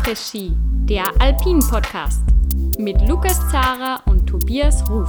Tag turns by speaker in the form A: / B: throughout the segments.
A: Après-Ski, der Alpin-Podcast mit Lukas Zara und Tobias Ruf.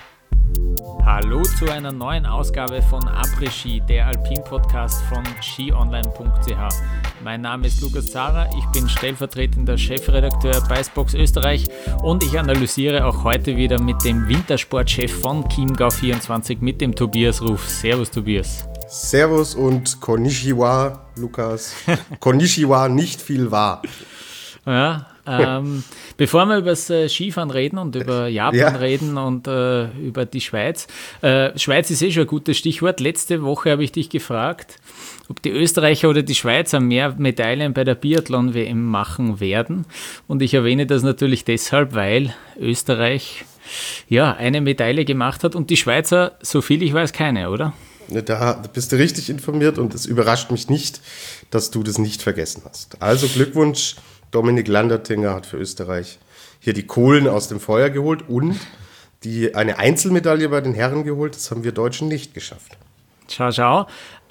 B: Hallo zu einer neuen Ausgabe von Après-Ski, der Alpin-Podcast von skionline.ch. Mein Name ist Lukas Zara, ich bin stellvertretender Chefredakteur bei Spox Österreich und ich analysiere auch heute wieder mit dem Wintersportchef von Chiemgau24, mit dem Tobias Ruf. Servus Tobias.
C: Servus und Konnichiwa, Lukas. Konnichiwa, nicht viel wahr.
B: Ja, bevor wir über das Skifahren reden und über Japan reden und über die Schweiz. Schweiz ist schon ein gutes Stichwort. Letzte Woche habe ich dich gefragt, ob die Österreicher oder die Schweizer mehr Medaillen bei der Biathlon-WM machen werden. Und ich erwähne das natürlich deshalb, weil Österreich eine Medaille gemacht hat und die Schweizer, soviel ich weiß, keine, oder?
C: Da bist du richtig informiert und es überrascht mich nicht, dass du das nicht vergessen hast. Also Glückwunsch, Dominik Landertinger hat für Österreich hier die Kohlen aus dem Feuer geholt und eine Einzelmedaille bei den Herren geholt. Das haben wir Deutschen nicht geschafft.
B: Schau.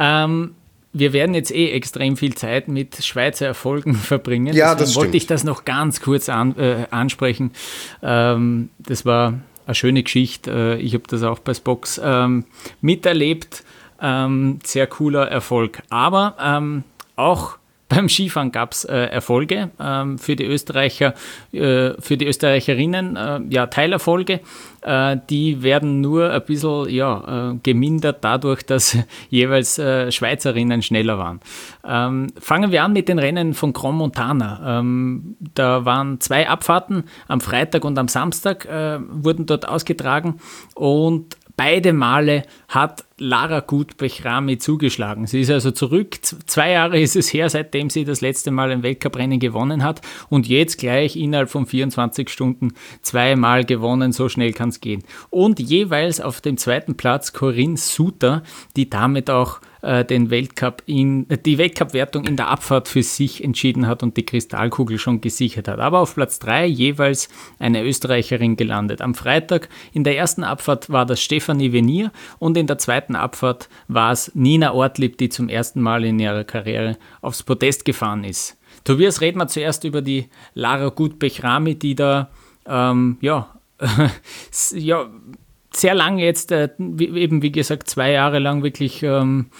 B: Wir werden jetzt extrem viel Zeit mit Schweizer Erfolgen verbringen.
C: Ja,
B: deswegen wollte ich das noch ganz kurz ansprechen. Das war eine schöne Geschichte. Ich habe das auch bei Spox miterlebt. Sehr cooler Erfolg. Aber auch beim Skifahren gab es Erfolge für die Österreicher, für die Österreicherinnen, Teilerfolge. Die werden nur ein bisschen gemindert dadurch, dass jeweils Schweizerinnen schneller waren. Fangen wir an mit den Rennen von Crans-Montana. Da waren 2 Abfahrten, am Freitag und am Samstag wurden dort ausgetragen und beide Male hat Lara Gut-Bechramy zugeschlagen. Sie ist also zurück. 2 Jahre ist es her, seitdem sie das letzte Mal ein Weltcuprennen gewonnen hat. Und jetzt gleich innerhalb von 24 Stunden 2 Mal gewonnen. So schnell kann es gehen. Und jeweils auf dem 2. Platz Corinne Suter, die damit auch die Weltcup-Wertung in der Abfahrt für sich entschieden hat und die Kristallkugel schon gesichert hat. Aber auf Platz 3 jeweils eine Österreicherin gelandet. Am Freitag in der ersten Abfahrt war das Stefanie Venier und in der zweiten Abfahrt war es Nina Ortlieb, die zum ersten Mal in ihrer Karriere aufs Podest gefahren ist. Tobias, reden wir zuerst über die Lara Gut-Bechramy, die da sehr lange jetzt, eben wie gesagt, 2 Jahre lang wirklich ein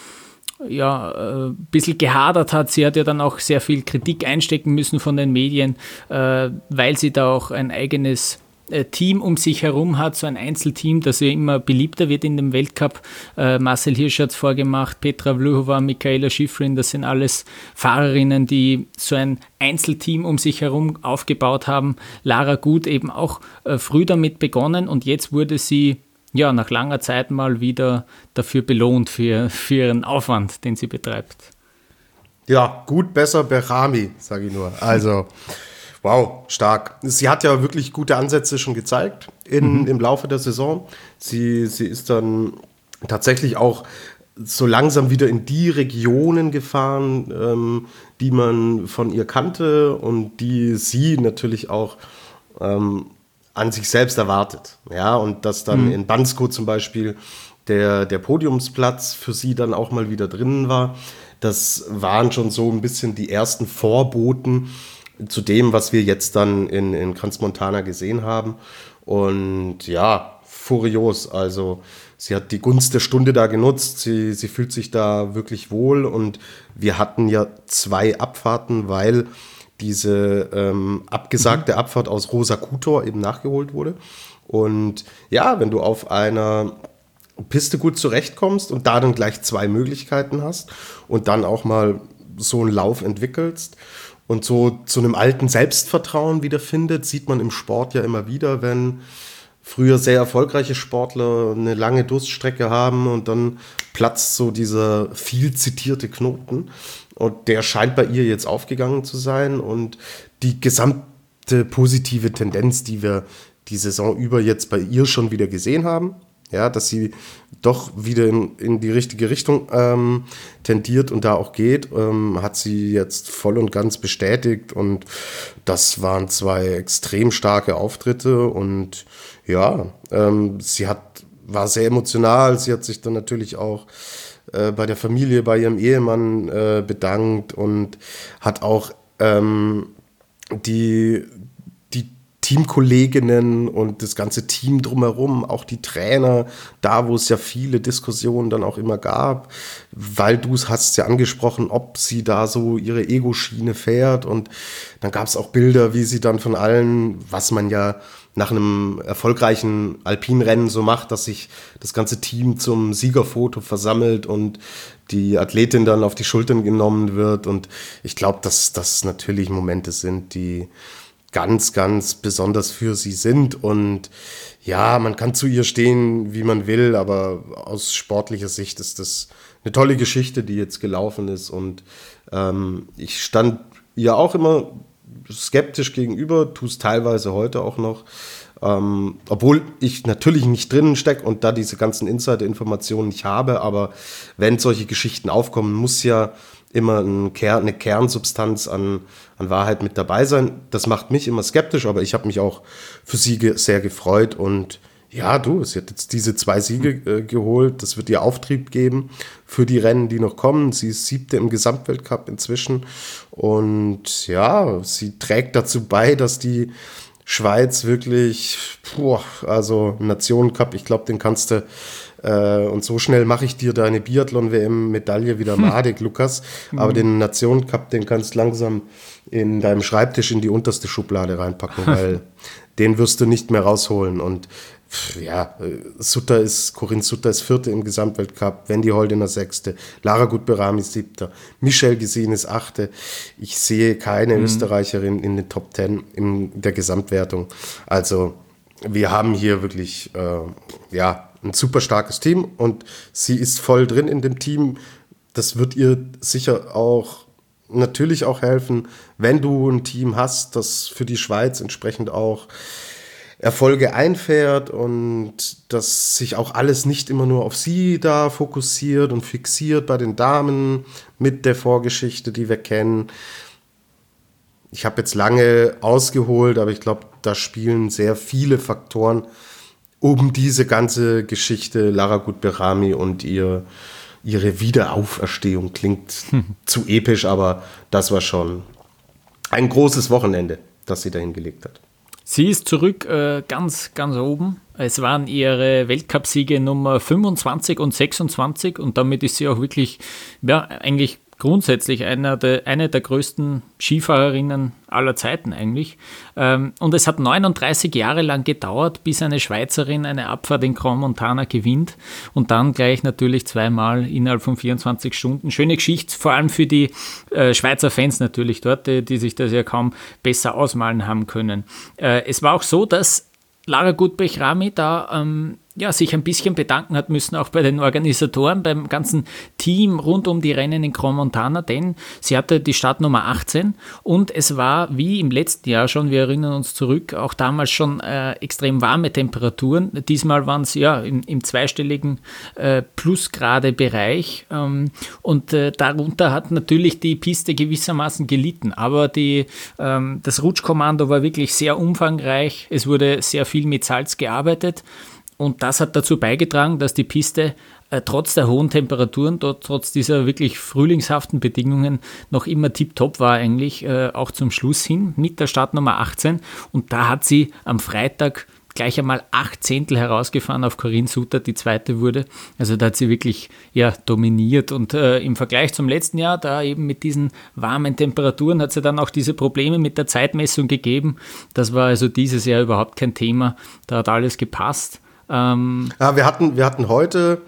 B: bisschen gehadert hat. Sie hat ja dann auch sehr viel Kritik einstecken müssen von den Medien, weil sie da auch ein eigenes Team um sich herum hat, so ein Einzelteam, das ja immer beliebter wird in dem Weltcup. Marcel Hirsch hat es vorgemacht, Petra Vlhova, Michaela Schifrin, das sind alles Fahrerinnen, die so ein Einzelteam um sich herum aufgebaut haben. Lara Gut eben auch früh damit begonnen und jetzt wurde sie nach langer Zeit mal wieder dafür belohnt, für ihren Aufwand, den sie betreibt.
C: Ja, gut, besser Bechramy, sage ich nur. Also wow, stark. Sie hat ja wirklich gute Ansätze schon gezeigt im Laufe der Saison. Sie ist dann tatsächlich auch so langsam wieder in die Regionen gefahren, die man von ihr kannte und die sie natürlich auch an sich selbst erwartet. Ja, und dass dann in Bansko zum Beispiel der Podiumsplatz für sie dann auch mal wieder drinnen war, das waren schon so ein bisschen die ersten Vorboten zu dem, was wir jetzt dann in Crans-Montana gesehen haben. Und ja, furios. Also sie hat die Gunst der Stunde da genutzt. Sie fühlt sich da wirklich wohl. Und wir hatten ja 2 Abfahrten, weil diese abgesagte Abfahrt aus Rosa Kutor eben nachgeholt wurde. Und ja, wenn du auf einer Piste gut zurechtkommst und da dann gleich 2 Möglichkeiten hast und dann auch mal so einen Lauf entwickelst und so zu einem alten Selbstvertrauen wiederfindet, sieht man im Sport ja immer wieder, wenn früher sehr erfolgreiche Sportler eine lange Durststrecke haben und dann platzt so dieser viel zitierte Knoten. Und der scheint bei ihr jetzt aufgegangen zu sein. Und die gesamte positive Tendenz, die wir die Saison über jetzt bei ihr schon wieder gesehen haben, ja, dass sie doch wieder in die richtige Richtung tendiert und da auch geht, hat sie jetzt voll und ganz bestätigt. Und das waren 2 extrem starke Auftritte. Und ja, sie war sehr emotional. Sie hat sich dann natürlich auch bei der Familie, bei ihrem Ehemann bedankt und hat auch die Teamkolleginnen und das ganze Team drumherum, auch die Trainer, da wo es ja viele Diskussionen dann auch immer gab, weil du es hast ja angesprochen, ob sie da so ihre Ego-Schiene fährt, und dann gab es auch Bilder, wie sie dann von allen, was man ja nach einem erfolgreichen Alpinrennen so macht, dass sich das ganze Team zum Siegerfoto versammelt und die Athletin dann auf die Schultern genommen wird, und ich glaube, dass das natürlich Momente sind, die ganz, ganz besonders für sie sind, und ja, man kann zu ihr stehen, wie man will, aber aus sportlicher Sicht ist das eine tolle Geschichte, die jetzt gelaufen ist, und ich stand ihr auch immer skeptisch gegenüber, tue es teilweise heute auch noch, obwohl ich natürlich nicht drinnen stecke und da diese ganzen Insider-Informationen nicht habe, aber wenn solche Geschichten aufkommen, muss ja immer eine Kernsubstanz an Wahrheit mit dabei sein. Das macht mich immer skeptisch, aber ich habe mich auch für sie sehr gefreut, und ja, sie hat jetzt diese 2 Siege geholt, das wird ihr Auftrieb geben für die Rennen, die noch kommen. Sie ist 7. im Gesamtweltcup inzwischen, und ja, sie trägt dazu bei, dass die Schweiz wirklich, also Nationencup, ich glaube, den kannst du und so schnell mache ich dir deine Biathlon-WM-Medaille wieder madig, Lukas. Aber den Nationencup, den kannst du langsam in deinem Schreibtisch in die unterste Schublade reinpacken, weil den wirst du nicht mehr rausholen. Und ja, Corinne Sutter ist 4. im Gesamtweltcup, Wendy Holdener 6., Lara Gut-Berami 7., Michelle Gesine ist 8. Ich sehe keine Österreicherin in den Top 10 in der Gesamtwertung. Also wir haben hier wirklich ein super starkes Team, und sie ist voll drin in dem Team. Das wird ihr sicher auch natürlich auch helfen, wenn du ein Team hast, das für die Schweiz entsprechend auch Erfolge einfährt und dass sich auch alles nicht immer nur auf sie da fokussiert und fixiert bei den Damen mit der Vorgeschichte, die wir kennen. Ich habe jetzt lange ausgeholt, aber ich glaube, da spielen sehr viele Faktoren um diese ganze Geschichte Lara Gut-Berami und ihre Wiederauferstehung. Klingt zu episch, aber das war schon ein großes Wochenende, das sie da hingelegt hat.
B: Sie ist zurück ganz, ganz oben. Es waren ihre Weltcupsiege Nummer 25 und 26, und damit ist sie auch wirklich, eigentlich grundsätzlich eine der größten Skifahrerinnen aller Zeiten eigentlich. Und es hat 39 Jahre lang gedauert, bis eine Schweizerin eine Abfahrt in Crans Montana gewinnt, und dann gleich natürlich 2-mal innerhalb von 24 Stunden. Schöne Geschichte, vor allem für die Schweizer Fans natürlich dort, die sich das ja kaum besser ausmalen haben können. Es war auch so, dass Lara Gut-Berami da sich ein bisschen bedanken hat müssen, auch bei den Organisatoren, beim ganzen Team rund um die Rennen in Crans Montana, denn sie hatte die Startnummer 18, und es war wie im letzten Jahr schon, wir erinnern uns zurück, auch damals schon extrem warme Temperaturen. Diesmal waren es im zweistelligen Plusgrade-Bereich, und darunter hat natürlich die Piste gewissermaßen gelitten, aber das Rutschkommando war wirklich sehr umfangreich, es wurde sehr viel mit Salz gearbeitet. Und das hat dazu beigetragen, dass die Piste trotz der hohen Temperaturen, trotz dieser wirklich frühlingshaften Bedingungen noch immer tipptopp war eigentlich, auch zum Schluss hin mit der Startnummer 18. Und da hat sie am Freitag gleich einmal 8 Zehntel herausgefahren auf Corinne Sutter, die 2. wurde. Also da hat sie wirklich dominiert. Und im Vergleich zum letzten Jahr, da eben mit diesen warmen Temperaturen, hat sie dann auch diese Probleme mit der Zeitmessung gegeben. Das war also dieses Jahr überhaupt kein Thema. Da hat alles gepasst.
C: Wir hatten heute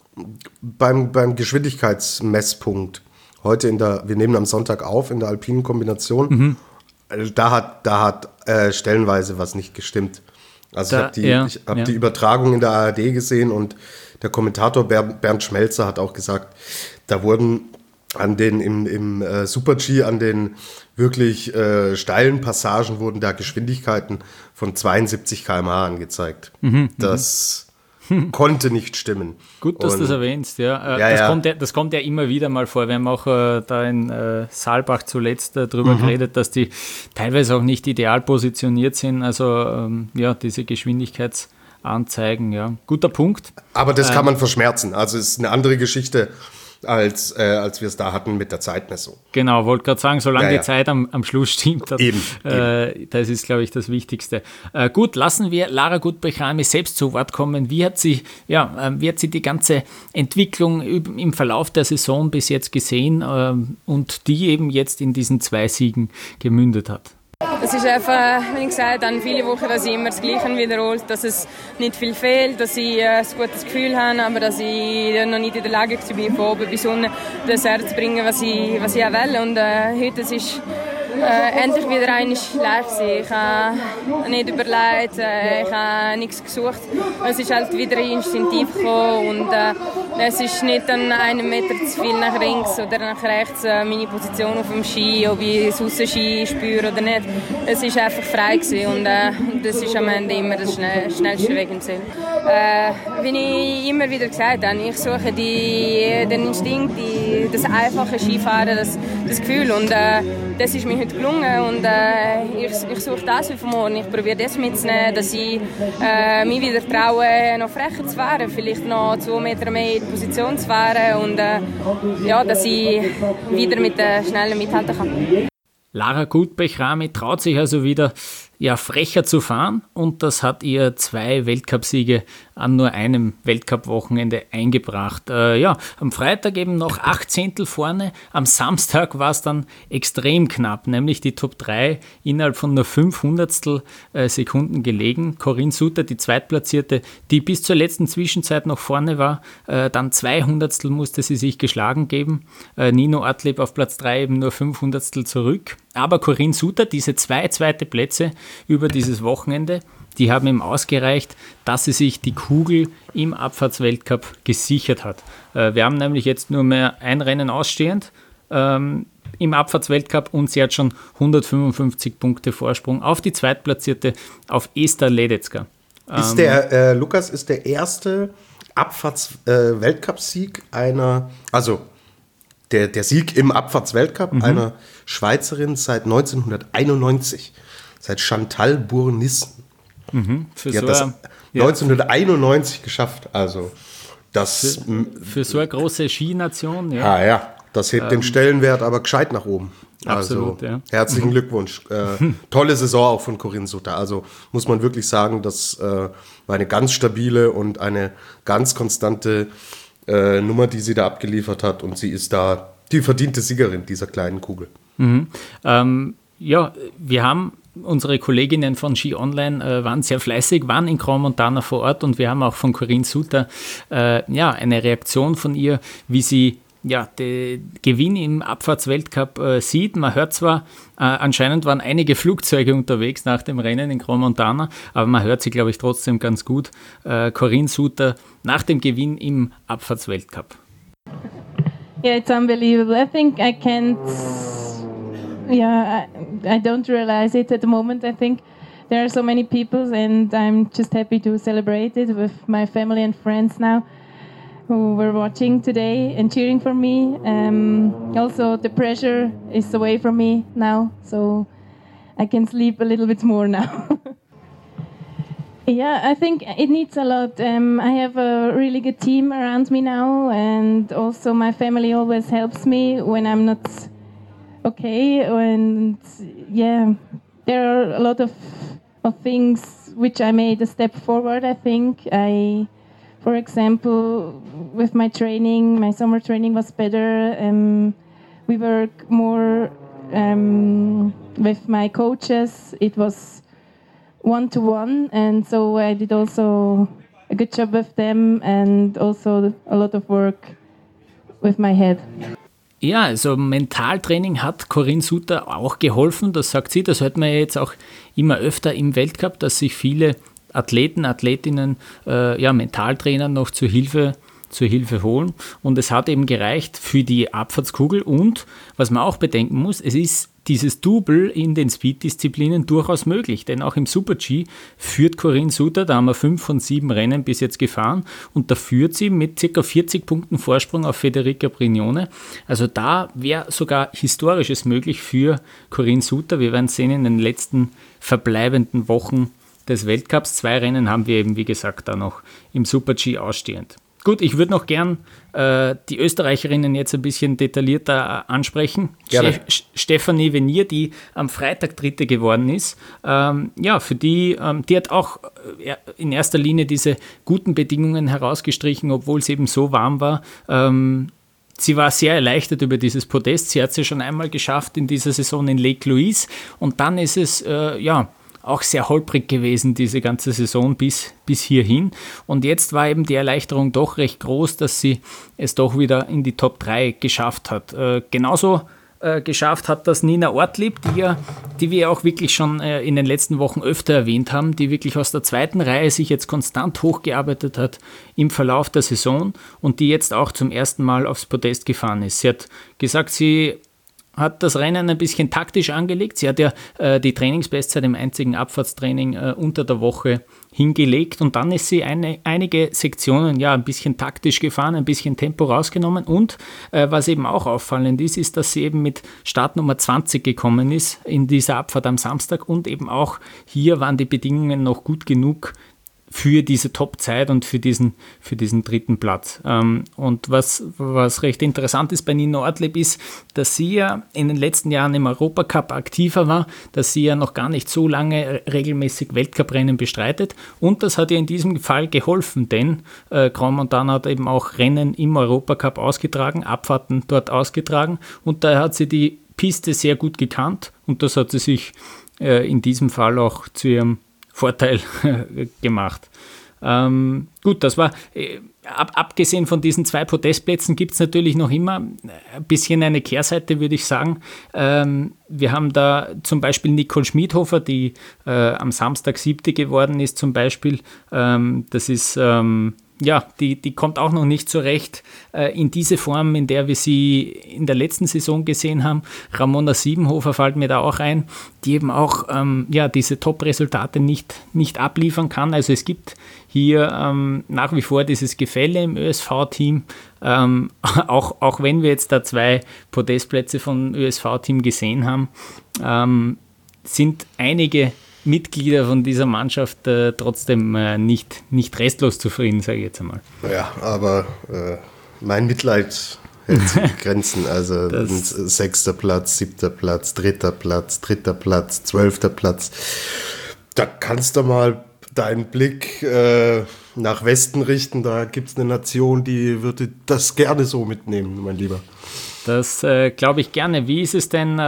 C: beim Geschwindigkeitsmesspunkt, wir nehmen am Sonntag auf in der alpinen Kombination, da hat stellenweise was nicht gestimmt. Also ich habe die Übertragung in der ARD gesehen, und der Kommentator Bernd Schmelzer hat auch gesagt, da wurden im Super-G an den wirklich steilen Passagen wurden da Geschwindigkeiten von 72 km/h angezeigt. Das konnte nicht stimmen.
B: Gut, dass du das erwähnst. Das kommt ja immer wieder mal vor. Wir haben auch da in Saalbach zuletzt drüber geredet, dass die teilweise auch nicht ideal positioniert sind. Also diese Geschwindigkeitsanzeigen, guter Punkt.
C: Aber das kann man verschmerzen. Also es ist eine andere Geschichte, als wir es da hatten mit der Zeitmessung.
B: Genau, wollte gerade sagen, solange die Zeit am Schluss stimmt,
C: eben.
B: Das ist, glaube ich, das Wichtigste. Gut, lassen wir Lara Gut-Bechrami selbst zu Wort kommen. Wie hat sie die ganze Entwicklung im Verlauf der Saison bis jetzt gesehen und die eben jetzt in diesen 2 Siegen gemündet hat?
D: Es ist einfach, wie ich gesagt habe, viele Wochen, dass ich immer das Gleiche wiederholt, dass es nicht viel fehlt, dass ich ein gutes Gefühl habe, aber dass ich noch nicht in der Lage bin, von oben bis unten das herzubringen, was ich auch will. Und heute ist endlich wieder einmal leicht. Ich habe nicht überlegt, ich habe nichts gesucht. Es ist halt wieder instinktiv gekommen und es ist nicht an einem Meter zu viel nach links oder nach rechts meine Position auf dem Ski, ob ich das Aussenski spüre oder nicht. Es ist einfach frei gewesen und das ist am Ende immer der schnellste Weg im Ziel. Wie ich immer wieder gesagt habe, ich suche den Instinkt, das einfache Skifahren, das Gefühl und das ist mir heute gelungen und ich suche das für morgen. Ich probiere das mitzunehmen, dass ich mich wieder traue, noch frecher zu fahren, vielleicht noch 2 Meter mehr in die Position zu fahren und dass ich wieder mit den Schnellen mithalten kann.
B: Lara Gut-Bechrami traut sich also wieder frecher zu fahren und das hat ihr 2 Weltcupsiege an nur einem Weltcup-Wochenende eingebracht. Am Freitag eben noch 8 Zehntel vorne, am Samstag war es dann extrem knapp, nämlich die Top 3 innerhalb von nur 500 Sekunden gelegen. Corinne Suter, die Zweitplatzierte, die bis zur letzten Zwischenzeit noch vorne war, dann 200 musste sie sich geschlagen geben. Nino Ortlieb auf Platz 3 eben nur 500 zurück. Aber Corinne Suter, diese 2 zweite Plätze über dieses Wochenende, die haben ihm ausgereicht, dass sie sich die Kugel im Abfahrtsweltcup gesichert hat. Wir haben nämlich jetzt nur mehr ein Rennen ausstehend im Abfahrtsweltcup und sie hat schon 155 Punkte Vorsprung auf die Zweitplatzierte, auf Esther Ledecka.
C: Ist der erste Abfahrts-Weltcup-Sieg der Sieg im Abfahrtsweltcup einer Schweizerin seit 1991, seit Chantal Bournissen. Die hat das 1991 geschafft, also das...
B: Für so eine große Skination,
C: das hebt den Stellenwert aber gescheit nach oben.
B: Absolut,
C: also, herzlichen Glückwunsch. Tolle Saison auch von Corinne Suter. Also muss man wirklich sagen, das war eine ganz stabile und eine ganz konstante Nummer, die sie da abgeliefert hat. Und sie ist da die verdiente Siegerin dieser kleinen Kugel.
B: Wir haben unsere Kolleginnen von Ski Online waren sehr fleißig, waren in Crans-Montana vor Ort und wir haben auch von Corinne Suter eine Reaktion von ihr, wie sie den Gewinn im Abfahrtsweltcup sieht. Man hört zwar, anscheinend waren einige Flugzeuge unterwegs nach dem Rennen in Crans-Montana, aber man hört sie, glaube ich, trotzdem ganz gut. Corinne Suter nach dem Gewinn im Abfahrtsweltcup.
E: Yeah, it's unbelievable. I think I can't... I don't realize it at the moment. I think there are so many people and I'm just happy to celebrate it with my family and friends now who were watching today and cheering for me. Also, the pressure is away from me now, so I can sleep a little bit more now. Yeah, I think it needs a lot. I have a really good team around me now, and also my family always helps me when I'm not okay. And yeah, there are a lot of things which I made a step forward, I think. For example, with my training, my summer training was better. We work more with my coaches. It was one-to-one, and so I did also a good job with them and also a lot of work with my head.
B: Ja, also Mentaltraining hat Corinne Suter auch geholfen, das sagt sie, das hört man ja jetzt auch immer öfter im Weltcup, dass sich viele Athletinnen Mentaltrainer noch zur Hilfe holen und es hat eben gereicht für die Abfahrtskugel und, was man auch bedenken muss, es ist dieses Double in den Speed-Disziplinen durchaus möglich, denn auch im Super-G führt Corinne Suter, da haben wir 5 von 7 Rennen bis jetzt gefahren und da führt sie mit ca. 40 Punkten Vorsprung auf Federica Brignone. Also da wäre sogar Historisches möglich für Corinne Suter. Wir werden sehen in den letzten verbleibenden Wochen des Weltcups. 2 Rennen haben wir eben, wie gesagt, da noch im Super-G ausstehend. Gut, ich würde noch gern die Österreicherinnen jetzt ein bisschen detaillierter ansprechen.
C: Gerne.
B: Stefanie Venier, die am Freitag Dritte geworden ist. Für die hat auch in erster Linie diese guten Bedingungen herausgestrichen, obwohl es eben so warm war. Sie war sehr erleichtert über dieses Podest. Sie hat es ja schon einmal geschafft in dieser Saison in Lake Louise. Und dann ist es, auch sehr holprig gewesen, diese ganze Saison bis hierhin. Und jetzt war eben die Erleichterung doch recht groß, dass sie es doch wieder in die Top 3 geschafft hat. Genauso geschafft hat das Nina Ortlieb, die wir auch wirklich schon in den letzten Wochen öfter erwähnt haben, die wirklich aus der zweiten Reihe sich jetzt konstant hochgearbeitet hat im Verlauf der Saison und die jetzt auch zum ersten Mal aufs Podest gefahren ist. Sie hat gesagt, sie hat das Rennen ein bisschen taktisch angelegt. Sie hat ja die Trainingsbestzeit im einzigen Abfahrtstraining unter der Woche hingelegt und dann ist sie einige Sektionen ein bisschen taktisch gefahren, ein bisschen Tempo rausgenommen und was eben auch auffallend ist, dass sie eben mit Startnummer 20 gekommen ist in dieser Abfahrt am Samstag und eben auch hier waren die Bedingungen noch gut genug für diese Top-Zeit und für diesen dritten Platz. Und was recht interessant ist bei Nina Ortlieb ist, dass sie ja in den letzten Jahren im Europacup aktiver war, dass sie ja noch gar nicht so lange regelmäßig Weltcuprennen bestreitet und das hat ihr in diesem Fall geholfen, denn Grand Montana hat eben auch Rennen im Europacup ausgetragen, Abfahrten dort ausgetragen und daher hat sie die Piste sehr gut gekannt und das hat sie sich in diesem Fall auch zu ihrem Vorteil gemacht. Gut, das war, abgesehen von diesen 2 Podestplätzen gibt es natürlich noch immer ein bisschen eine Kehrseite, würde ich sagen. Wir haben da zum Beispiel Nicole Schmidhofer, die am Samstag 7. geworden ist zum Beispiel. Das ist... die kommt auch noch nicht zurecht in diese Form, in der wir sie in der letzten Saison gesehen haben. Ramona Siebenhofer fällt mir da auch ein, die eben auch diese Top-Resultate nicht abliefern kann. Also es gibt hier nach wie vor dieses Gefälle im ÖSV-Team, auch wenn wir jetzt da 2 Podestplätze vom ÖSV-Team gesehen haben, sind einige Mitglieder von dieser Mannschaft trotzdem nicht restlos zufrieden, sage ich jetzt einmal.
C: Ja, aber mein Mitleid hält sich in Grenzen. Also 6. Platz, 7. Platz, 3. Platz, 3. Platz, 12. Platz. Da kannst du mal deinen Blick nach Westen richten. Da gibt es eine Nation, die würde das gerne so mitnehmen, mein Lieber. Das
B: glaube ich gerne. Wie ist es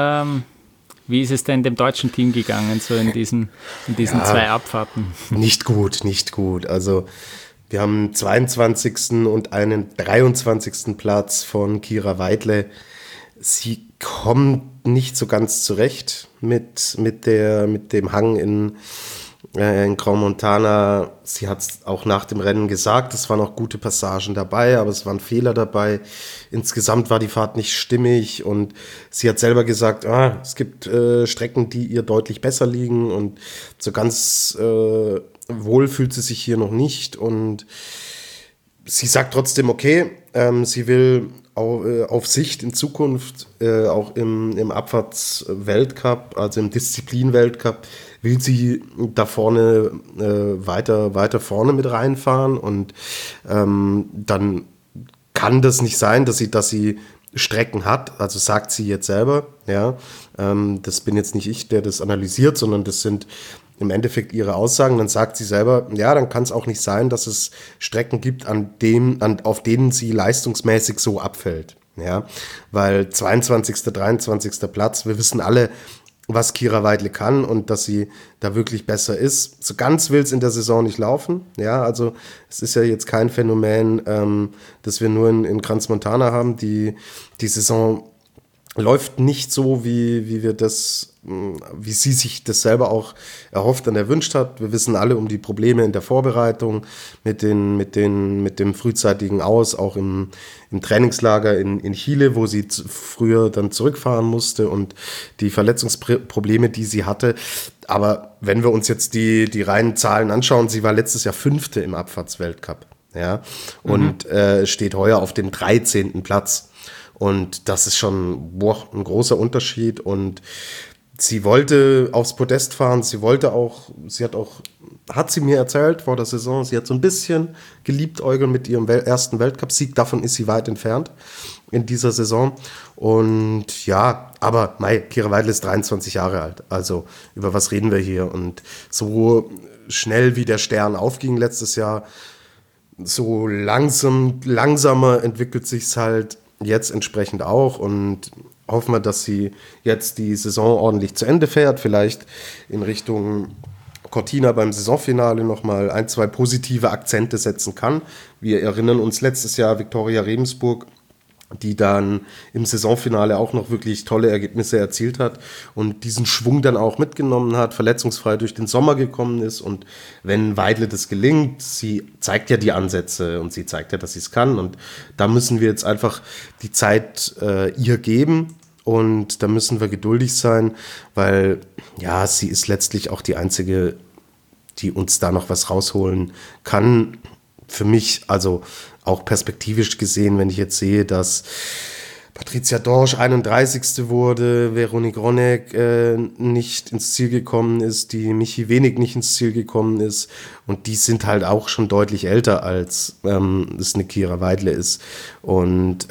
B: denn dem deutschen Team gegangen, so in diesen 2 Abfahrten?
C: Nicht gut. Also wir haben einen 22. und einen 23. Platz von Kira Weidle. Sie kommt nicht so ganz zurecht mit dem Hang in Grand Montana. Sie hat es auch nach dem Rennen gesagt, es waren auch gute Passagen dabei, aber es waren Fehler dabei. Insgesamt war die Fahrt nicht stimmig und sie hat selber gesagt, es gibt Strecken, die ihr deutlich besser liegen und so ganz wohl fühlt sie sich hier noch nicht und sie sagt trotzdem, okay, sie will auf Sicht in Zukunft auch im Abfahrts-Weltcup, also im Disziplin-Weltcup, will sie da vorne weiter vorne mit reinfahren und dann kann das nicht sein, dass sie Strecken hat, also sagt sie jetzt selber, ja, das bin jetzt nicht ich, der das analysiert, sondern das sind im Endeffekt ihre Aussagen, dann sagt sie selber, ja, dann kann es auch nicht sein, dass es Strecken gibt, auf denen sie leistungsmäßig so abfällt, ja, weil 22., 23. Platz, wir wissen alle, was Kira Weidle kann und dass sie da wirklich besser ist. So ganz will es in der Saison nicht laufen. Ja, also es ist ja jetzt kein Phänomen, das wir nur in Crans Montana haben. Die Saison läuft nicht so, wie sie sich das selber auch erhofft und erwünscht hat. Wir wissen alle um die Probleme in der Vorbereitung mit dem frühzeitigen Aus, auch im Trainingslager in Chile, wo sie früher dann zurückfahren musste und die Verletzungsprobleme, die sie hatte. Aber wenn wir uns jetzt die reinen Zahlen anschauen, sie war letztes Jahr 5. im Abfahrtsweltcup, ja, und steht heuer auf dem 13. Platz. Und das ist schon ein großer Unterschied und sie wollte aufs Podest fahren, hat sie mir erzählt vor der Saison, sie hat so ein bisschen geliebäugelt mit ihrem ersten Weltcupsieg, davon ist sie weit entfernt in dieser Saison. Und ja, aber Kira Weidle ist 23 Jahre alt, also über was reden wir hier? Und so schnell wie der Stern aufging letztes Jahr, so langsamer entwickelt sich's halt jetzt entsprechend auch, und hoffen wir, dass sie jetzt die Saison ordentlich zu Ende fährt, vielleicht in Richtung Cortina beim Saisonfinale nochmal 1-2 positive Akzente setzen kann. Wir erinnern uns letztes Jahr Viktoria Rebensburg, die dann im Saisonfinale auch noch wirklich tolle Ergebnisse erzielt hat und diesen Schwung dann auch mitgenommen hat, verletzungsfrei durch den Sommer gekommen ist. Und wenn Weidle das gelingt, sie zeigt ja die Ansätze und sie zeigt ja, dass sie es kann. Und da müssen wir jetzt einfach die Zeit ihr geben. Und da müssen wir geduldig sein, weil ja, sie ist letztlich auch die Einzige, die uns da noch was rausholen kann. Für mich, also auch perspektivisch gesehen, wenn ich jetzt sehe, dass Patricia Dorsch 31. wurde, Veronique Ronek nicht ins Ziel gekommen ist, die Michi Wenig nicht ins Ziel gekommen ist, und die sind halt auch schon deutlich älter, als es eine Kira Weidle ist. Und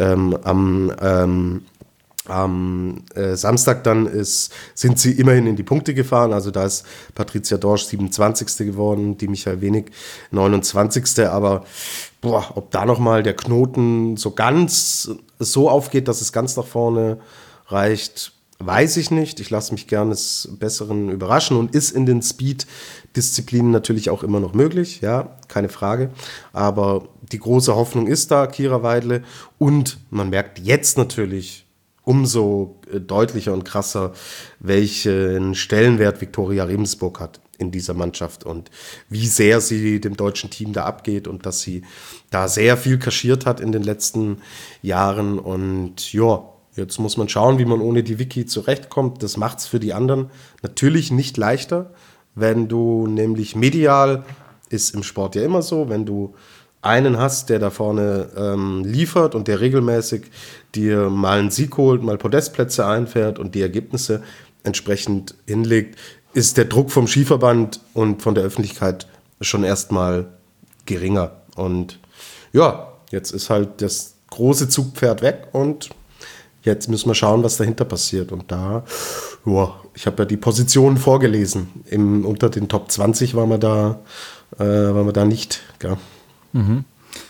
C: am Samstag dann sind sie immerhin in die Punkte gefahren, also da ist Patricia Dorsch 27. geworden, die Michael Wenig 29. Aber ob da nochmal der Knoten so ganz so aufgeht, dass es ganz nach vorne reicht, weiß ich nicht. Ich lasse mich gerne des Besseren überraschen, und ist in den Speed-Disziplinen natürlich auch immer noch möglich, ja, keine Frage. Aber die große Hoffnung ist da, Kira Weidle, und man merkt jetzt natürlich umso deutlicher und krasser, welchen Stellenwert Viktoria Rebensburg hat in dieser Mannschaft und wie sehr sie dem deutschen Team da abgeht und dass sie da sehr viel kaschiert hat in den letzten Jahren. Und ja, jetzt muss man schauen, wie man ohne die Vicky zurechtkommt. Das macht es für die anderen natürlich nicht leichter, wenn du nämlich medial, ist im Sport ja immer so, wenn du einen hast, der da vorne liefert und der regelmäßig dir mal einen Sieg holt, mal Podestplätze einfährt und die Ergebnisse entsprechend hinlegt, ist der Druck vom Skiverband und von der Öffentlichkeit schon erstmal geringer. Und ja, jetzt ist halt das große Zugpferd weg und jetzt müssen wir schauen, was dahinter passiert. Und da, ich habe ja die Positionen vorgelesen. Unter den Top 20 waren wir da nicht, gell?
B: Mhm.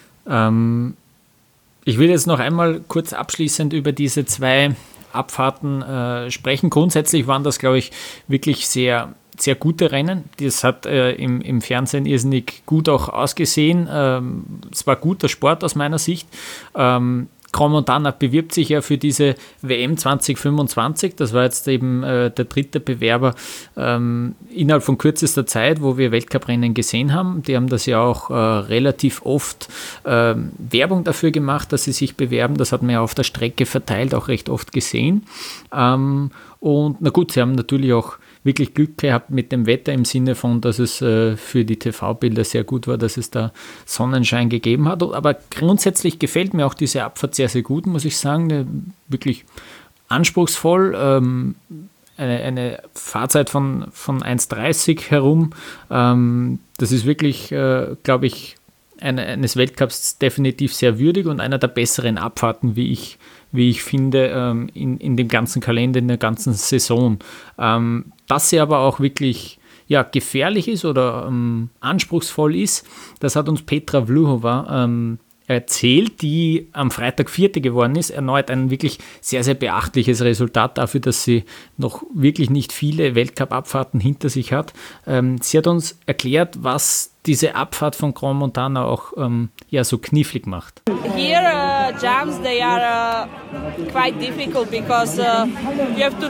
B: Ich will jetzt noch einmal kurz abschließend über diese 2 Abfahrten sprechen. Grundsätzlich waren das, glaube ich, wirklich sehr, sehr gute Rennen. Das hat im Fernsehen irrsinnig gut auch ausgesehen. Es war guter Sport aus meiner Sicht. Crans-Montana bewirbt sich ja für diese WM 2025. Das war jetzt eben der 3. Bewerber innerhalb von kürzester Zeit, wo wir Weltcuprennen gesehen haben. Die haben das ja auch relativ oft Werbung dafür gemacht, dass sie sich bewerben. Das hat man ja auf der Strecke verteilt auch recht oft gesehen. Und na gut, sie haben natürlich auch wirklich Glück gehabt mit dem Wetter im Sinne von, dass es für die TV-Bilder sehr gut war, dass es da Sonnenschein gegeben hat. Aber grundsätzlich gefällt mir auch diese Abfahrt sehr, sehr gut, muss ich sagen. Wirklich anspruchsvoll. Eine Fahrzeit von 1,30 herum. Das ist wirklich, glaube ich, eines Weltcups definitiv sehr würdig und einer der besseren Abfahrten, wie ich finde, in dem ganzen Kalender, in der ganzen Saison. Dass sie aber auch wirklich gefährlich ist oder anspruchsvoll ist, das hat uns Petra Vlhova erzählt, die am Freitag 4. geworden ist. Erneut ein wirklich sehr, sehr beachtliches Resultat dafür, dass sie noch wirklich nicht viele Weltcup-Abfahrten hinter sich hat. Sie hat uns erklärt, was diese Abfahrt von Crans-Montana auch so knifflig macht.
F: Here jumps, they are quite difficult because you have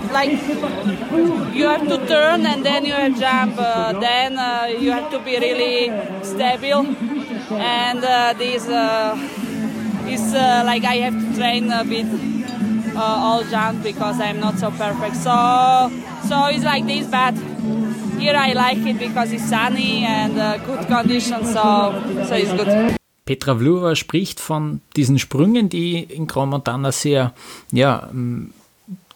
F: to turn and then you have jump, then you have to be really stable, and this is like I have to train a bit all jump because I'm not so perfect, so it's like this, but here I like it because it's sunny and good conditions, so it's good.
B: Petra Vlhova spricht von diesen Sprüngen, die in Crans-Montana sehr, die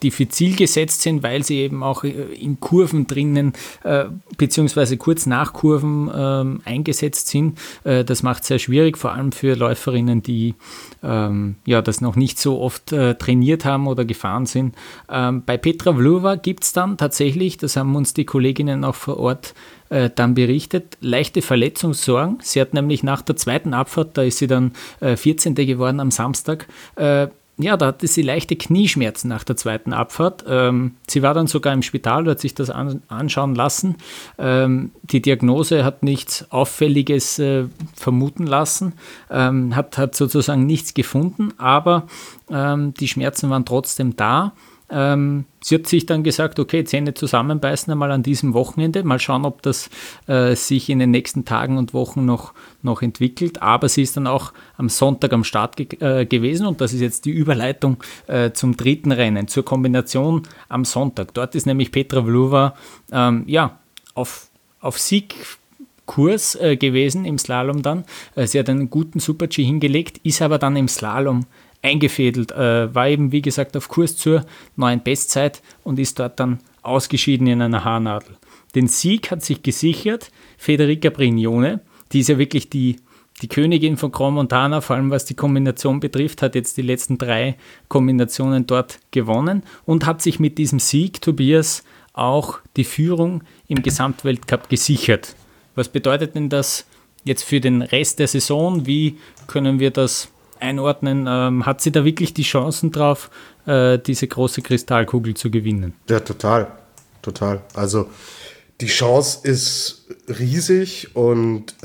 B: diffizil gesetzt sind, weil sie eben auch in Kurven drinnen beziehungsweise kurz nach Kurven eingesetzt sind. Das macht es sehr schwierig, vor allem für Läuferinnen, die das noch nicht so oft trainiert haben oder gefahren sind. Bei Petra Vlhova gibt es dann tatsächlich, das haben uns die Kolleginnen auch vor Ort dann berichtet, leichte Verletzungssorgen. Sie hat nämlich nach der zweiten Abfahrt, da ist sie dann 14. geworden am Samstag, da hatte sie leichte Knieschmerzen nach der zweiten Abfahrt. Sie war dann sogar im Spital, hat sich das anschauen lassen. Die Diagnose hat nichts Auffälliges vermuten lassen, hat sozusagen nichts gefunden, aber die Schmerzen waren trotzdem da. Sie hat sich dann gesagt, okay, Zähne zusammenbeißen einmal an diesem Wochenende, mal schauen, ob das sich in den nächsten Tagen und Wochen noch entwickelt, aber sie ist dann auch am Sonntag am Start gewesen und das ist jetzt die Überleitung zum dritten Rennen, zur Kombination am Sonntag. Dort ist nämlich Petra Vlhova auf Siegkurs gewesen im Slalom dann. Sie hat einen guten Super-G hingelegt, ist aber dann im Slalom eingefädelt, war eben wie gesagt auf Kurs zur neuen Bestzeit und ist dort dann ausgeschieden in einer Haarnadel. Den Sieg hat sich gesichert Federica Brignone, die ist ja wirklich die Königin von Grand Montana, vor allem was die Kombination betrifft, hat jetzt die letzten 3 Kombinationen dort gewonnen und hat sich mit diesem Sieg, Tobias, auch die Führung im Gesamtweltcup gesichert. Was bedeutet denn das jetzt für den Rest der Saison? Wie können wir das einordnen? Hat sie da wirklich die Chancen drauf, diese große Kristallkugel zu gewinnen?
C: Ja, total. Also die Chance ist riesig und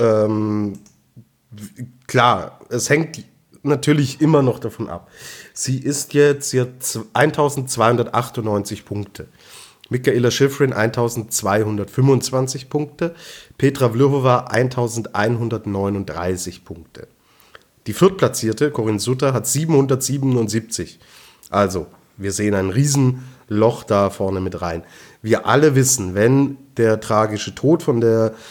C: klar, es hängt natürlich immer noch davon ab. Sie hat 1298 Punkte. Mikaela Shiffrin 1225 Punkte. Petra Vlhova 1139 Punkte. Die viertplatzierte, Corinne Sutter, hat 777. Also, wir sehen ein Riesenloch da vorne mit rein. Wir alle wissen, wenn der tragische Tod von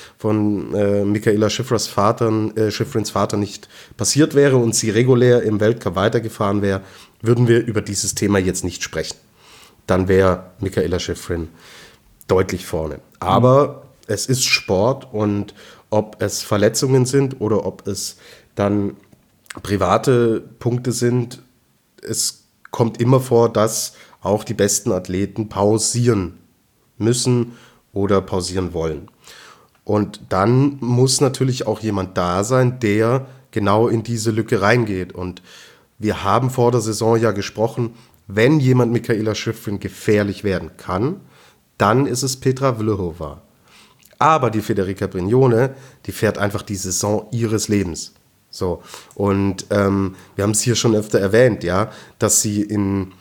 C: Mikaela Shiffrins Vater nicht passiert wäre und sie regulär im Weltcup weitergefahren wäre, würden wir über dieses Thema jetzt nicht sprechen. Dann wäre Mikaela Shiffrin deutlich vorne. Aber es ist Sport und ob es Verletzungen sind oder ob es dann private Punkte sind, es kommt immer vor, dass auch die besten Athleten pausieren müssen oder pausieren wollen. Und dann muss natürlich auch jemand da sein, der genau in diese Lücke reingeht. Und wir haben vor der Saison ja gesprochen, wenn jemand Mikaela Shiffrin gefährlich werden kann, dann ist es Petra Vlhova. Aber die Federica Brignone, die fährt einfach die Saison ihres Lebens. So, und wir haben es hier schon öfter erwähnt, ja, dass sie im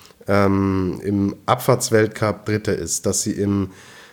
C: Abfahrtsweltcup Dritte ist, dass sie im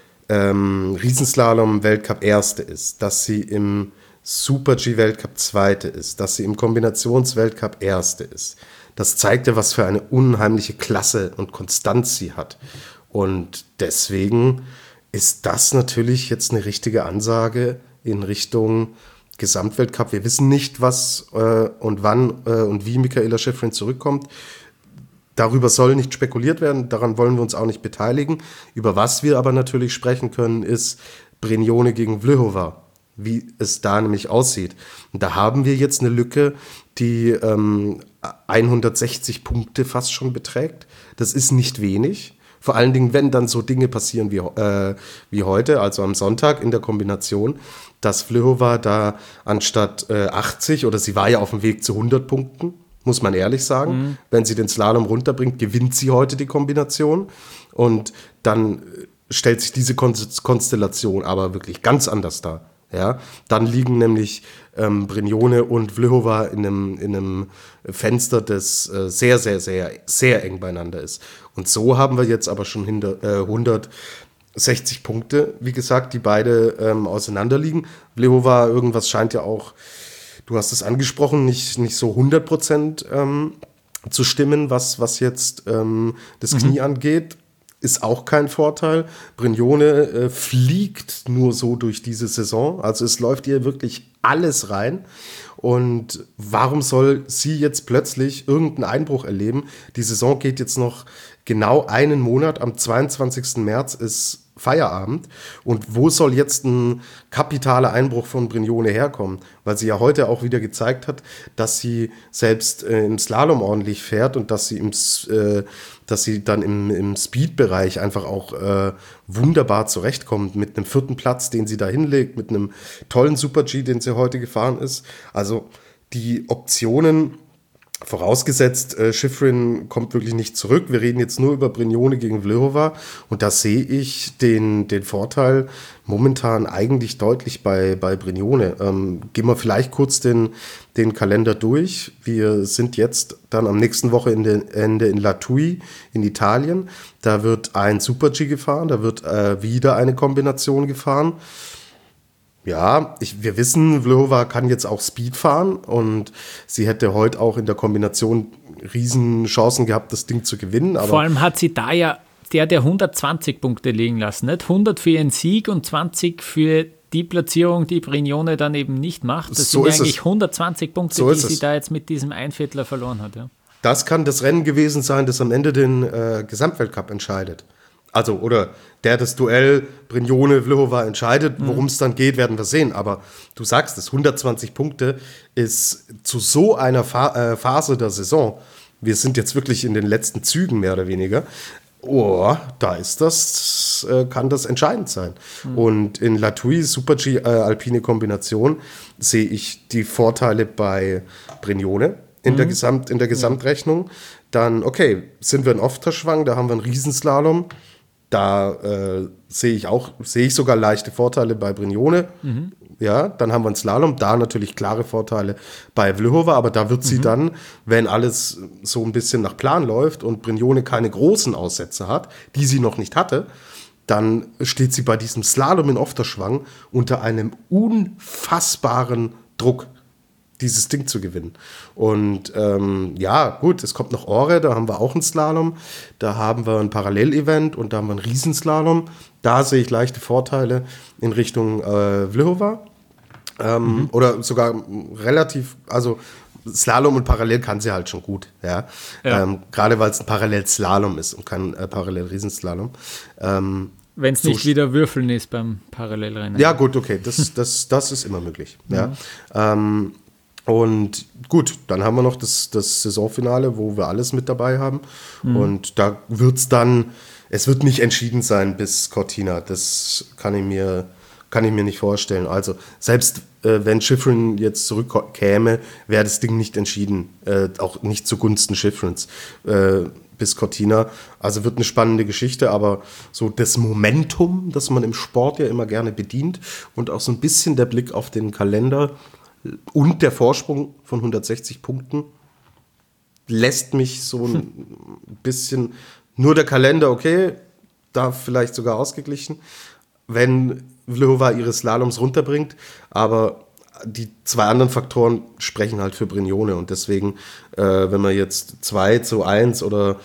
C: Riesenslalom-Weltcup Erste ist, dass sie im Super-G-Weltcup Zweite ist, dass sie im Kombinationsweltcup Erste ist. Das zeigt ja, was für eine unheimliche Klasse und Konstanz sie hat. Und deswegen ist das natürlich jetzt eine richtige Ansage in Richtung Gesamtweltcup. Wir wissen nicht, was und wann und wie Mikaela Shiffrin zurückkommt. Darüber soll nicht spekuliert werden, daran wollen wir uns auch nicht beteiligen. Über was wir aber natürlich sprechen können, ist Brignone gegen Vlhova, wie es da nämlich aussieht. Und da haben wir jetzt eine Lücke, die 160 Punkte fast schon beträgt. Das ist nicht wenig. Vor allen Dingen, wenn dann so Dinge passieren wie heute, also am Sonntag in der Kombination, dass Vlhova da anstatt 80, oder sie war ja auf dem Weg zu 100 Punkten, muss man ehrlich sagen, wenn sie den Slalom runterbringt, gewinnt sie heute die Kombination. Und dann stellt sich diese Konstellation aber wirklich ganz anders dar. Ja? Dann liegen nämlich Brignone und Vlhova in einem Fenster, das sehr, sehr, sehr, sehr eng beieinander ist. Und so haben wir jetzt aber schon 160 Punkte, wie gesagt, die beide auseinanderliegen. Vlhova, irgendwas scheint ja auch, du hast es angesprochen, nicht so 100% zu stimmen, was jetzt das Knie angeht. Ist auch kein Vorteil. Brignone fliegt nur so durch diese Saison. Also es läuft ihr wirklich alles rein. Und warum soll sie jetzt plötzlich irgendeinen Einbruch erleben? Die Saison geht jetzt noch genau einen Monat, am 22. März ist Feierabend. Und wo soll jetzt ein kapitaler Einbruch von Brignone herkommen? Weil sie ja heute auch wieder gezeigt hat, dass sie selbst im Slalom ordentlich fährt und dass sie dann im Speed-Bereich einfach auch wunderbar zurechtkommt mit einem 4. Platz, den sie da hinlegt, mit einem tollen Super-G, den sie heute gefahren ist. Also die Optionen, vorausgesetzt, Shiffrin kommt wirklich nicht zurück. Wir reden jetzt nur über Brignone gegen Vlhova und da sehe ich den Vorteil momentan eigentlich deutlich bei Brignone. Gehen wir vielleicht kurz den Kalender durch. Wir sind jetzt dann am nächsten Wochenende in Latui in Italien. Da wird ein Super-G gefahren, da wird wieder eine Kombination gefahren. Ja, wir wissen, Vlhova kann jetzt auch Speed fahren und sie hätte heute auch in der Kombination riesen Chancen gehabt, das Ding zu gewinnen. Aber
B: vor allem hat sie da ja der 120 Punkte liegen lassen, nicht? 100 für ihren Sieg und 20 für die Platzierung, die Brignone dann eben nicht macht. Das
C: so
B: sind
C: ist
B: eigentlich
C: es.
B: 120 Punkte,
C: So
B: die
C: ist
B: sie
C: es.
B: da jetzt mit diesem Einviertler verloren hat. Ja.
C: das kann das Rennen gewesen sein, das am Ende den Gesamtweltcup entscheidet. Also, oder das Duell Brignone-Vlhova entscheidet. Worum es dann geht, werden wir sehen. Aber du sagst es, 120 Punkte ist zu so einer Phase der Saison, wir sind jetzt wirklich in den letzten Zügen mehr oder weniger, da ist kann das entscheidend sein. Und in Latui, Super-G, alpine Kombination, sehe ich die Vorteile bei Brignone in der Gesamtrechnung. Dann, okay, sind wir in Ofterschwang, da haben wir einen Riesenslalom. Da sehe ich sogar leichte Vorteile bei Brignone. Ja, dann haben wir einen Slalom, da natürlich klare Vorteile bei Vlhova, aber da wird sie dann, wenn alles so ein bisschen nach Plan läuft und Brignone keine großen Aussätze hat, die sie noch nicht hatte, dann steht sie bei diesem Slalom in Ofterschwang unter einem unfassbaren Druck, dieses Ding zu gewinnen. Und gut, es kommt noch Åre, da haben wir auch einen Slalom, da haben wir ein Parallelevent und da haben wir einen Riesenslalom. Da sehe ich leichte Vorteile in Richtung Vlhova. Oder sogar relativ, also Slalom und Parallel kann sie halt schon gut. Ja? Gerade weil es ein Parallelslalom ist und kein Parallel-Riesenslalom.
B: Wenn es nicht wieder Würfeln ist beim Parallelrennen.
C: Ja gut, okay, das ist immer möglich. Ja. Und gut, dann haben wir noch das Saisonfinale, wo wir alles mit dabei haben. Und da es wird nicht entschieden sein bis Cortina. Das kann ich mir nicht vorstellen. Also selbst wenn Shiffrin jetzt zurückkäme, wäre das Ding nicht entschieden. Auch nicht zugunsten Shiffrins bis Cortina. Also wird eine spannende Geschichte, aber so das Momentum, das man im Sport ja immer gerne bedient und auch so ein bisschen der Blick auf den Kalender und der Vorsprung von 160 Punkten lässt mich so ein bisschen, nur der Kalender, okay, da vielleicht sogar ausgeglichen, wenn Vlhova ihre Slaloms runterbringt, aber die zwei anderen Faktoren sprechen halt für Brignone und deswegen, wenn man jetzt 2:1 oder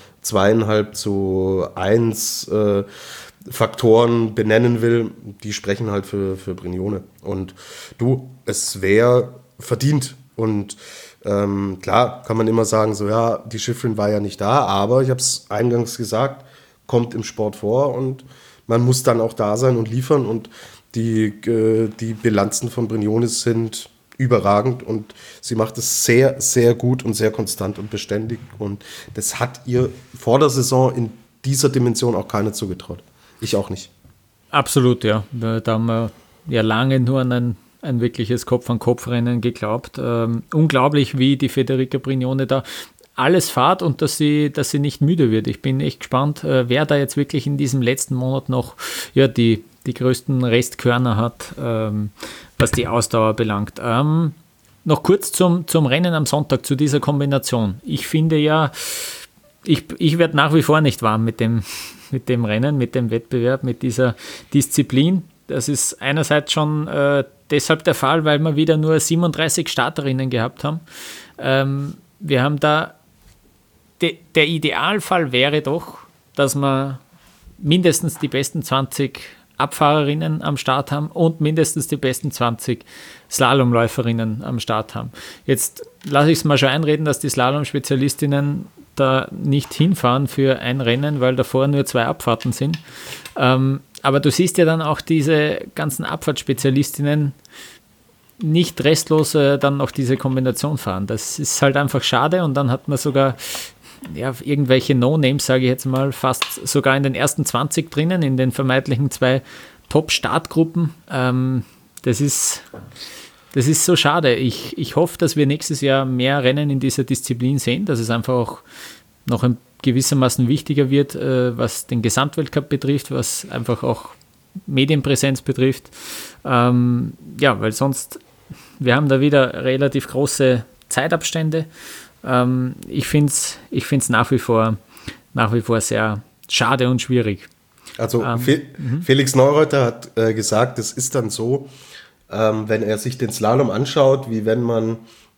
C: 2,5:1 Faktoren benennen will, die sprechen halt für Brignone. Und es wäre verdient. Und klar kann man immer sagen, so ja, die Shiffrin war ja nicht da, aber ich habe es eingangs gesagt, kommt im Sport vor und man muss dann auch da sein und liefern und die Bilanzen von Brignone sind überragend und sie macht es sehr, sehr gut und sehr konstant und beständig und das hat ihr vor der Saison in dieser Dimension auch keiner zugetraut. Ich auch nicht.
B: Absolut, ja. Da haben wir ja lange nur an ein wirkliches Kopf-an-Kopf-Rennen geglaubt. Unglaublich, wie die Federica Brignone da alles fährt und dass sie nicht müde wird. Ich bin echt gespannt, wer da jetzt wirklich in diesem letzten Monat noch die größten Restkörner hat, was die Ausdauer belangt. Noch kurz zum Rennen am Sonntag, zu dieser Kombination. Ich finde ja, ich werde nach wie vor nicht warm mit dem Rennen, mit dem Wettbewerb, mit dieser Disziplin. Das ist einerseits schon deshalb der Fall, weil wir wieder nur 37 Starterinnen gehabt haben. Wir haben da, der Idealfall wäre doch, dass wir mindestens die besten 20 Abfahrerinnen am Start haben und mindestens die besten 20 Slalomläuferinnen am Start haben. Jetzt lasse ich es mal schon einreden, dass die Slalom-Spezialistinnen da nicht hinfahren für ein Rennen, weil davor nur 2 Abfahrten sind. Aber du siehst ja dann auch diese ganzen Abfahrtsspezialistinnen nicht restlos dann noch diese Kombination fahren. Das ist halt einfach schade und dann hat man sogar irgendwelche No-Names, sage ich jetzt mal, fast sogar in den ersten 20 drinnen, in den vermeintlichen 2 Top-Startgruppen. Das ist so schade. Ich hoffe, dass wir nächstes Jahr mehr Rennen in dieser Disziplin sehen, dass es einfach auch noch gewissermaßen wichtiger wird, was den Gesamtweltcup betrifft, was einfach auch Medienpräsenz betrifft. Weil sonst, wir haben da wieder relativ große Zeitabstände. Ich finde es nach wie vor sehr schade und schwierig.
C: Also Felix Neureuter hat gesagt, es ist dann so, wenn er sich den Slalom anschaut, wie wenn man,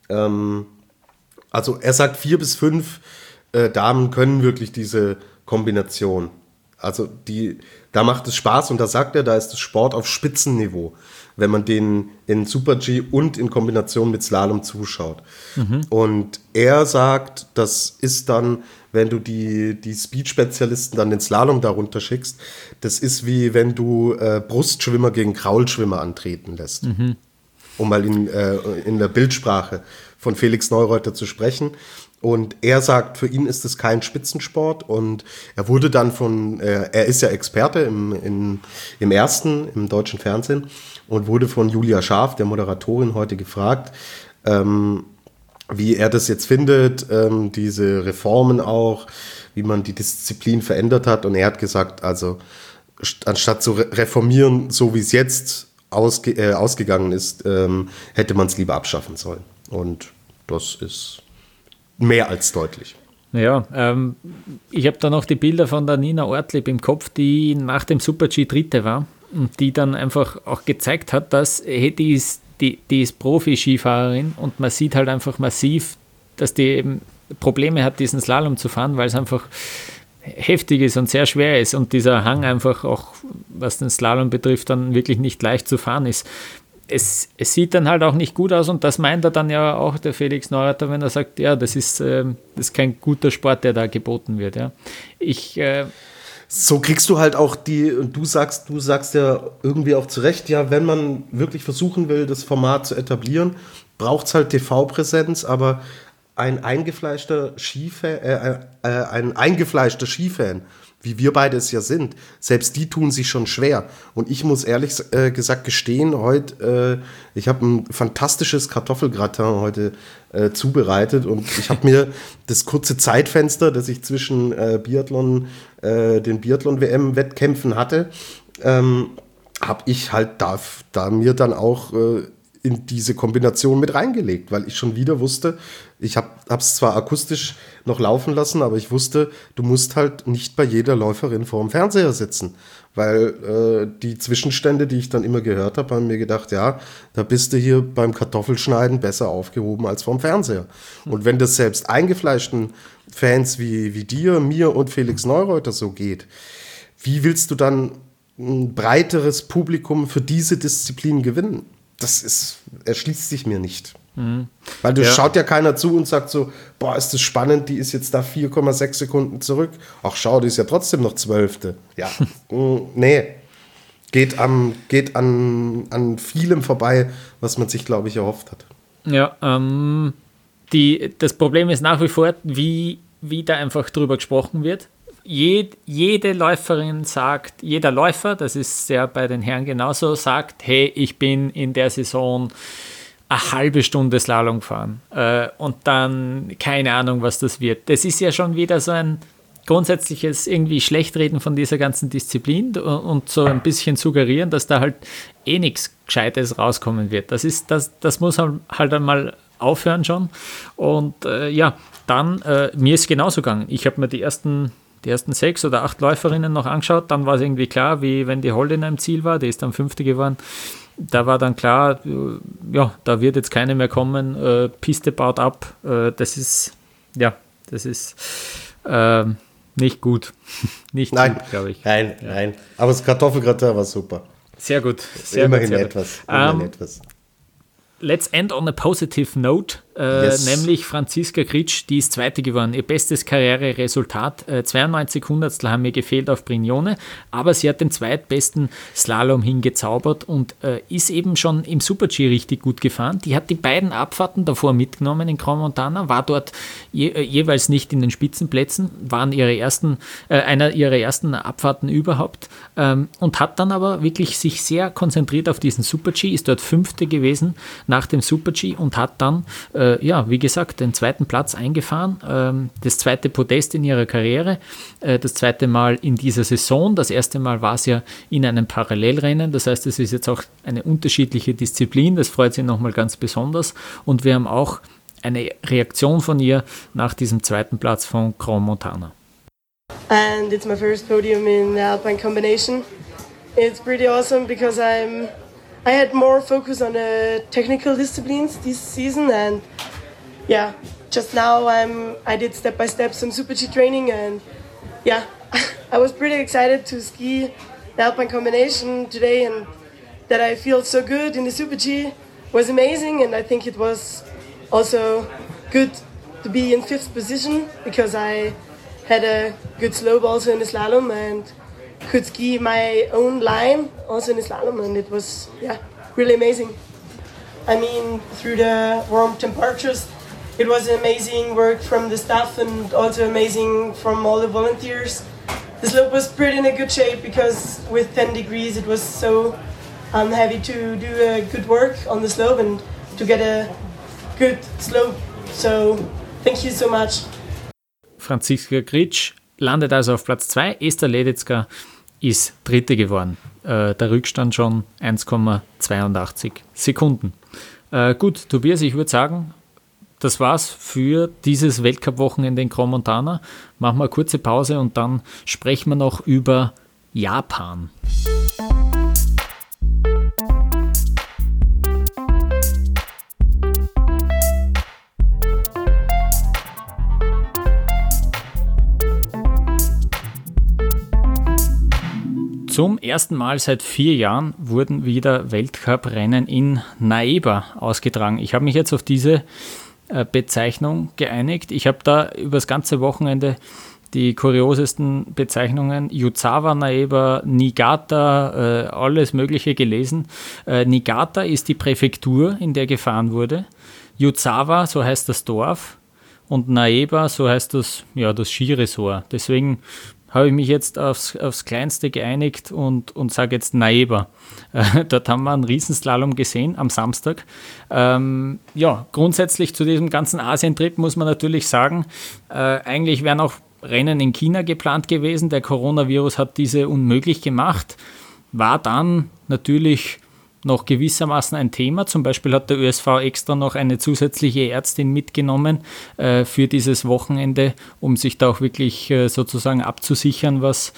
C: also er sagt 4 bis 5 Damen können wirklich diese Kombination. Also da macht es Spaß und da sagt er, da ist das Sport auf Spitzenniveau, wenn man den in Super-G und in Kombination mit Slalom zuschaut. Und er sagt, das ist dann, wenn du die Speed-Spezialisten dann den Slalom darunter schickst, das ist wie wenn du Brustschwimmer gegen Kraulschwimmer antreten lässt. Um mal in der Bildsprache von Felix Neureuter zu sprechen. Und er sagt, für ihn ist es kein Spitzensport und er wurde dann er ist ja Experte im deutschen Fernsehen und wurde von Julia Scharf, der Moderatorin, heute gefragt, wie er das jetzt findet, diese Reformen auch, wie man die Disziplin verändert hat. Und er hat gesagt, also anstatt zu reformieren, so wie es jetzt ausgegangen ist, hätte man es lieber abschaffen sollen. Und das ist mehr als deutlich.
B: Ja, ich habe da noch die Bilder von der Nina Ortlieb im Kopf, die nach dem Super-G Dritte war und die dann einfach auch gezeigt hat, dass die ist Profi-Skifahrerin und man sieht halt einfach massiv, dass die eben Probleme hat, diesen Slalom zu fahren, weil es einfach heftig ist und sehr schwer ist und dieser Hang einfach auch, was den Slalom betrifft, dann wirklich nicht leicht zu fahren ist. Es sieht dann halt auch nicht gut aus und das meint er dann ja auch, der Felix Neureuter, wenn er sagt, ja, das ist kein guter Sport, der da geboten wird. Ja.
C: So kriegst du halt auch du sagst ja irgendwie auch zu Recht, ja, wenn man wirklich versuchen will, das Format zu etablieren, braucht es halt TV-Präsenz, aber ein eingefleischter Skifan, wie wir beide es ja sind, selbst die tun sich schon schwer. Und ich muss ehrlich gesagt gestehen, heute, ich habe ein fantastisches Kartoffelgratin heute zubereitet und ich habe mir das kurze Zeitfenster, das ich zwischen den Biathlon-WM-Wettkämpfen hatte, habe ich halt da mir dann auch in diese Kombination mit reingelegt, weil ich schon wieder wusste, ich habe es zwar akustisch noch laufen lassen, aber ich wusste, du musst halt nicht bei jeder Läuferin vor dem Fernseher sitzen, weil die Zwischenstände, die ich dann immer gehört habe, haben mir gedacht, ja, da bist du hier beim Kartoffelschneiden besser aufgehoben als vorm Fernseher. Und wenn das selbst eingefleischten Fans wie dir, mir und Felix Neureuter so geht, wie willst du dann ein breiteres Publikum für diese Disziplin gewinnen? Das erschließt sich mir nicht. Weil schaut ja keiner zu und sagt so, boah, ist das spannend, die ist jetzt da 4,6 Sekunden zurück. Ach schau, die ist ja trotzdem noch 12. Ja, nee. Geht an vielem vorbei, was man sich, glaube ich, erhofft hat.
B: Ja, das Problem ist nach wie vor, wie da einfach drüber gesprochen wird. Jede Läuferin sagt, jeder Läufer, das ist ja bei den Herren genauso, sagt, hey, ich bin in der Saison eine halbe Stunde Slalom gefahren und dann keine Ahnung, was das wird. Das ist ja schon wieder so ein grundsätzliches irgendwie Schlechtreden von dieser ganzen Disziplin und so ein bisschen suggerieren, dass da halt nichts Gescheites rauskommen wird. Das muss halt einmal aufhören schon und dann, mir ist genauso gegangen. Ich habe mir die ersten 6 oder 8 Läuferinnen noch angeschaut, dann war es irgendwie klar, wie wenn die Holdener im Ziel war, die ist dann 5. geworden, da war dann klar, ja, da wird jetzt keine mehr kommen, Piste baut ab, das ist nicht gut. Nicht
C: nein,
B: gut, glaube ich.
C: Nein, aber das Kartoffelgratin war super.
B: Sehr gut.
C: Immerhin etwas.
B: let's end on a positive note,
C: Yes.
B: nämlich Franziska Gritsch, die ist Zweite geworden. Ihr bestes Karriereresultat, 92 Hundertstel haben mir gefehlt auf Brignone, aber sie hat den zweitbesten Slalom hingezaubert und ist eben schon im Super-G richtig gut gefahren. Die hat die beiden Abfahrten davor mitgenommen in Crans-Montana, war dort jeweils nicht in den Spitzenplätzen, waren einer ihrer ersten Abfahrten überhaupt und hat dann aber wirklich sich sehr konzentriert auf diesen Super-G, ist dort Fünfte gewesen nach dem Super-G und hat dann, wie gesagt, den zweiten Platz eingefahren, das zweite Podest in ihrer Karriere, das zweite Mal in dieser Saison, das erste Mal war es ja in einem Parallelrennen, das heißt, es ist jetzt auch eine unterschiedliche Disziplin, das freut sie nochmal ganz besonders und wir haben auch eine Reaktion von ihr nach diesem zweiten Platz von Crans-Montana.
G: And it's my first podium in the Alpine combination. It's pretty awesome because I had more focus on the technical disciplines this season, and yeah, just now I did step by step some Super G training, and yeah, I was pretty excited to ski the Alpine combination today, and that I feel so good in the Super G was amazing, and I think it was also good to be in 5th position because I had a good slope also in the slalom and could ski my own line also in the slalom, and it was really amazing. I mean, through the warm temperatures, it was amazing work from the staff and also amazing from all the volunteers. The slope was pretty in a good shape because with 10 degrees it was so heavy to do a good work on the slope and to get a good slope. So thank you so much.
B: Franziska Gritsch landet also auf Platz 2, Esther Ledecka ist Dritte geworden. Der Rückstand schon 1,82 Sekunden. Gut, Tobias, ich würde sagen, das war's für dieses Weltcup-Wochenende in Crans-Montana. Machen wir eine kurze Pause und dann sprechen wir noch über Japan. Zum ersten Mal seit 4 Jahren wurden wieder Weltcuprennen in Naeba ausgetragen. Ich habe mich jetzt auf diese Bezeichnung geeinigt. Ich habe da über das ganze Wochenende die kuriosesten Bezeichnungen, Yuzawa Naeba, Niigata, alles Mögliche gelesen. Niigata ist die Präfektur, in der gefahren wurde. Yuzawa, so heißt das Dorf. Und Naeba, so heißt das Skiresort. Deswegen habe ich mich jetzt aufs Kleinste geeinigt und sage jetzt Naeba. Dort haben wir einen Riesenslalom gesehen am Samstag. Grundsätzlich zu diesem ganzen Asientrip muss man natürlich sagen, eigentlich wären auch Rennen in China geplant gewesen. Der Coronavirus hat diese unmöglich gemacht. War dann natürlich noch gewissermaßen ein Thema. Zum Beispiel hat der ÖSV extra noch eine zusätzliche Ärztin mitgenommen für dieses Wochenende, um sich da auch wirklich sozusagen abzusichern, was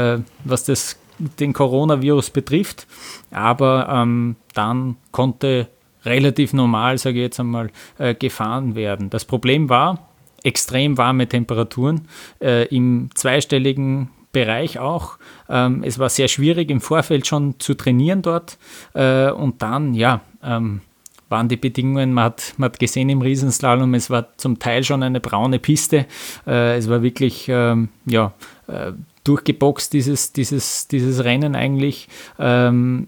B: den Coronavirus betrifft. Aber dann konnte relativ normal, sage ich jetzt einmal, gefahren werden. Das Problem war extrem warme Temperaturen im zweistelligen Bereich auch. Es war sehr schwierig im Vorfeld schon zu trainieren dort und dann, waren die Bedingungen, man hat gesehen im Riesenslalom, es war zum Teil schon eine braune Piste, es war wirklich, durchgeboxt, dieses Rennen eigentlich. Am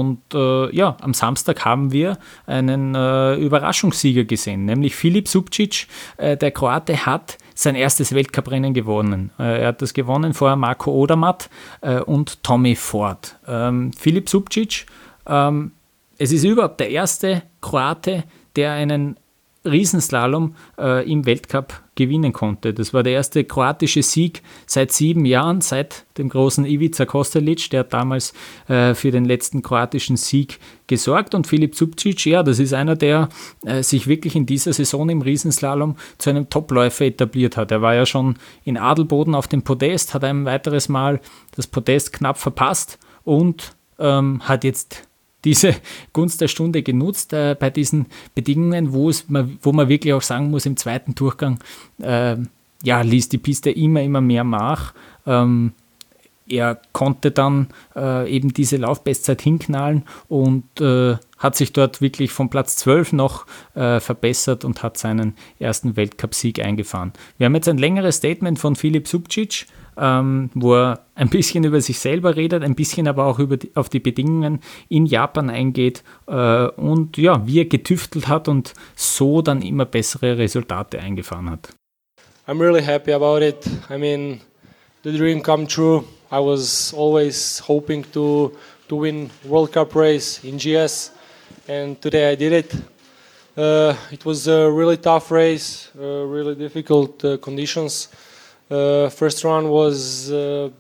B: Samstag haben wir einen Überraschungssieger gesehen, nämlich Filip Subčić, der Kroate, hat sein erstes Weltcuprennen gewonnen. Er hat das gewonnen vor Marko Odermatt und Tommy Ford. Filip Subčić, es ist überhaupt der erste Kroate, der einen Riesenslalom im Weltcup gewinnen konnte. Das war der erste kroatische Sieg seit 7 Jahren, seit dem großen Ivica Kostelic, der hat damals für den letzten kroatischen Sieg gesorgt. Und Filip Subčić, das ist einer, der sich wirklich in dieser Saison im Riesenslalom zu einem Topläufer etabliert hat. Er war ja schon in Adelboden auf dem Podest, hat ein weiteres Mal das Podest knapp verpasst und hat jetzt diese Gunst der Stunde genutzt bei diesen Bedingungen, wo man wirklich auch sagen muss, im zweiten Durchgang ließ die Piste immer mehr nach. er konnte dann eben diese Laufbestzeit hinknallen und hat sich dort wirklich von Platz 12 noch verbessert und hat seinen ersten Weltcupsieg eingefahren. Wir haben jetzt ein längeres Statement von Filip Zubcic, wo er ein bisschen über sich selber redet, ein bisschen aber auch auf die Bedingungen in Japan eingeht und ja, wie er getüftelt hat und so dann immer bessere Resultate eingefahren hat.
H: I'm really happy about it. I mean, the dream come true. I was always hoping to win World Cup race in GS, and today I did it. It was a really tough race, really difficult conditions. First run was the